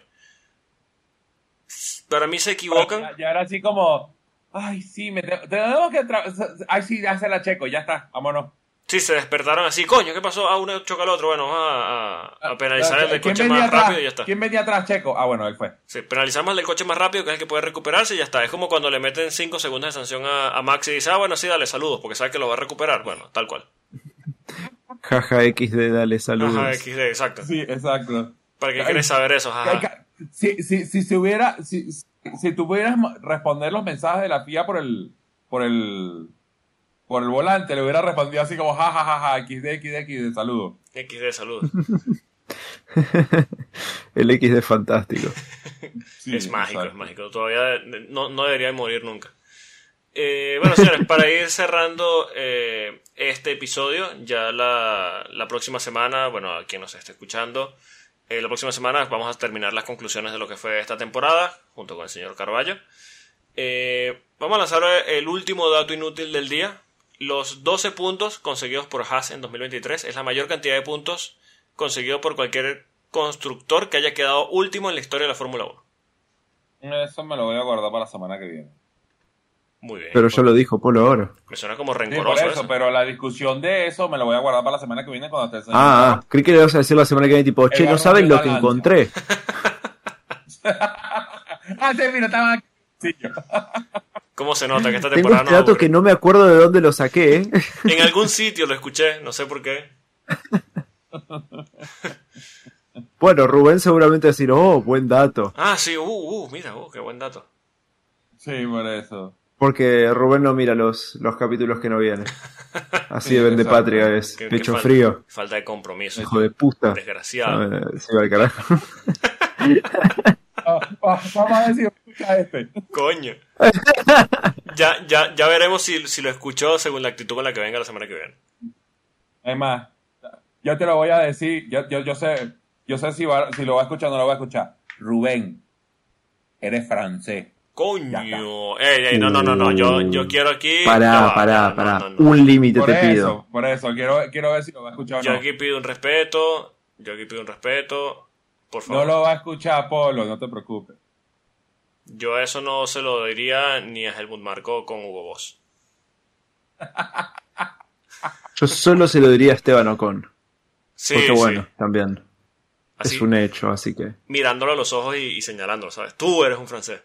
A: Para mí se equivocan.
C: Ya, ya era así como, ay, sí, me te- tenemos que... tra- Ay, sí, ya se la checo, ya está, vámonos.
A: Sí, se despertaron así, coño, ¿qué pasó? Ah, uno choca al otro, bueno, vamos a, a- a penalizar el del
C: ¿Quién
A: coche
C: venía
A: más
C: atrás?
A: rápido y ya está.
C: ¿Quién venía atrás, Checo? Ah, bueno, él fue.
A: Sí, penalizamos al del coche más rápido, que es el que puede recuperarse y ya está. Es como cuando le meten cinco segundos de sanción a, a Max y dice, ah, bueno, sí, dale saludos, porque sabe que lo va a recuperar. Bueno, tal cual.
B: Jaja equis de dale saludos.
A: Ajá, equis de, exacto.
C: Sí, exacto.
A: ¿Para qué quieres saber eso?
C: Ca-
A: Ajá.
C: ca- Si, si, si se hubiera, si, si, si tuvieras ma- responder los mensajes de la F I A por el, por el, por el volante, le hubiera respondido así como, ja, ja, ja, ja, equis de, equis de, equis de, saludo.
A: equis de, saludos.
B: El equis de fantástico.
C: Sí,
A: es mágico,
C: exacto.
A: es mágico. Todavía no, no debería morir nunca. Eh, bueno, señores, para ir cerrando eh, este episodio, ya la, la próxima semana, bueno, a quien nos esté escuchando, eh, la próxima semana vamos a terminar las conclusiones de lo que fue esta temporada, junto con el señor Carballo. Eh, vamos a lanzar el último dato inútil del día. Los doce puntos conseguidos por Haas en dos mil veintitrés es la mayor cantidad de puntos conseguido por cualquier constructor que haya quedado último en la historia de la Fórmula uno.
C: Eso me lo voy a guardar para la semana que viene.
A: Muy bien.
B: Pero ya lo dijo Polo ahora.
A: Me suena como
C: Sí, por
A: rencoroso
C: eso,
A: eso.
C: pero la discusión de eso me lo voy a guardar para la semana que viene cuando esté...
B: Ah, ah, creí que le ibas a decir la semana que viene, tipo, che, no
C: Eduardo
B: saben lo que
C: Lanza.
B: encontré.
C: ah, sí, mira, estaba aquí. Sí, yo.
A: ¿Cómo se nota que esta
B: Tengo
A: temporada
B: este
A: nos
B: dato
A: aburre?
B: que no me acuerdo de dónde lo saqué. ¿eh?
A: En algún sitio lo escuché, no sé por qué.
B: Bueno, Rubén seguramente va a decir, oh, buen dato.
A: Ah, sí, uh, uh, mira, uh, qué buen dato.
C: Sí, por eso.
B: Porque Rubén no mira los, los capítulos que no vienen. Así
C: Sí,
B: de vende
C: exacto.
B: patria es.
A: Qué- qué
B: Pecho
A: fal-
B: frío.
A: Falta de compromiso.
B: Hijo de puta.
A: Desgraciado.
B: Ah, se va al carajo.
C: Ah, ah, vamos a decir, escucha este.
A: Coño. Ya, ya, ya veremos si, si lo escuchó según la actitud con la que venga la semana que viene.
C: Es más, yo te lo voy a decir, yo, yo, yo sé, yo sé si, va- si lo va a escuchar o no lo va a escuchar. Rubén, eres francés.
A: Coño. Ey, ey, no, no, no, no. Yo, yo quiero aquí.
B: Pará,
A: no,
B: pará,
A: no,
B: pará.
A: no, no, no.
B: Un límite
C: Por
B: te
C: eso,
B: pido.
C: por eso, quiero, quiero ver si lo va a escuchar o
A: Yo
C: no.
A: aquí pido un respeto. Yo aquí pido un respeto. Por favor.
C: No lo va a escuchar Polo, no te preocupes.
A: Yo eso no se lo diría ni a Helmut Marko con Hugo Boss.
B: Yo solo se lo diría a Esteban Ocon.
A: Sí,
B: Porque bueno,
A: sí.
B: también.
A: Así,
B: Es un hecho, así que.
A: mirándolo a los ojos y, y señalándolo, ¿sabes? Tú eres un francés.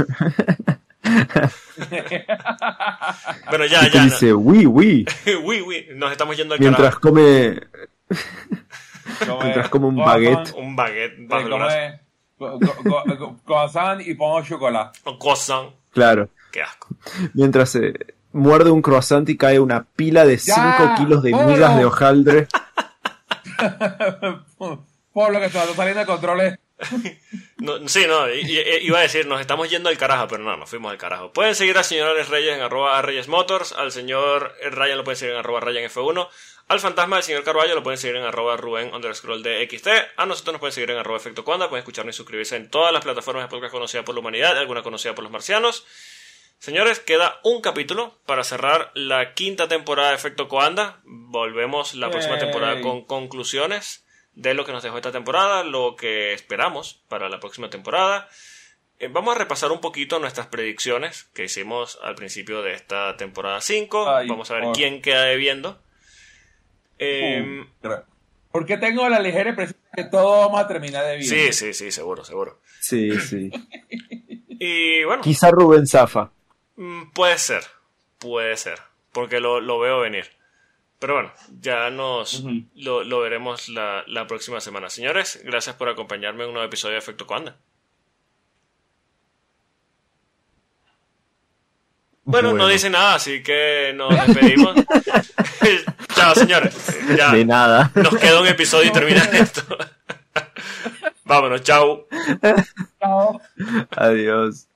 A: Bueno, ya,
B: Y te
A: ya.
B: dice, oui, oui.
A: No. Uy, uy, nos estamos yendo al
B: Mientras
A: carajo.
B: come.
C: Come-
B: Mientras come un
C: come-
B: baguette.
A: Un baguette
C: Sí,
A: bajo el brazo.
C: come go- go- go- croissant y pongo chocolate.
A: Un croissant.
B: Claro.
A: Qué asco.
B: Mientras se muerde un croissant y cae una pila de
C: ¡Ya!
B: cinco kilos de
C: ¡Polo!
B: migas de hojaldre.
C: Polo, que se está saliendo de controles.
A: No, sí, no, i- i- iba a decir, nos estamos yendo al carajo, pero no, nos fuimos al carajo. Pueden seguir al señor Alex Reyes en arroba Reyes Motors, al señor Ryan lo pueden seguir en arroba Ryan F uno, al fantasma del señor Carballo lo pueden seguir en arroba Rubén underscroll de X T, a nosotros nos pueden seguir en arroba Efecto Cuanda, pueden escucharnos y suscribirse en todas las plataformas de podcast conocidas por la humanidad, alguna conocida por los marcianos. Señores, queda un capítulo para cerrar la quinta temporada de Efecto Coanda. Volvemos la próxima
C: Yay.
A: temporada con conclusiones de lo que nos dejó esta temporada, lo que esperamos para la próxima temporada. Eh, vamos a repasar un poquito nuestras predicciones que hicimos al principio de esta temporada cinco.
C: Ay,
A: Vamos a ver
C: por-
A: quién queda debiendo. Eh,
C: Porque tengo la ligera impresión que todo vamos a terminar de bien.
A: sí, sí, sí, seguro, seguro.
B: Sí, sí.
A: Y bueno,
B: Quizá Rubén zafa.
A: Mm, puede ser, puede ser, porque lo, lo veo venir. Pero bueno, ya nos
C: Ujú.
A: lo, lo veremos la, la próxima semana. Señores, gracias por acompañarme en un nuevo episodio de Efecto Coanda. Bueno, no dice nada, así que nos despedimos. Chao, señores. Ya
B: De nada.
A: nos queda un episodio y termina esto. Vámonos, chao.
C: Chao.
B: Adiós.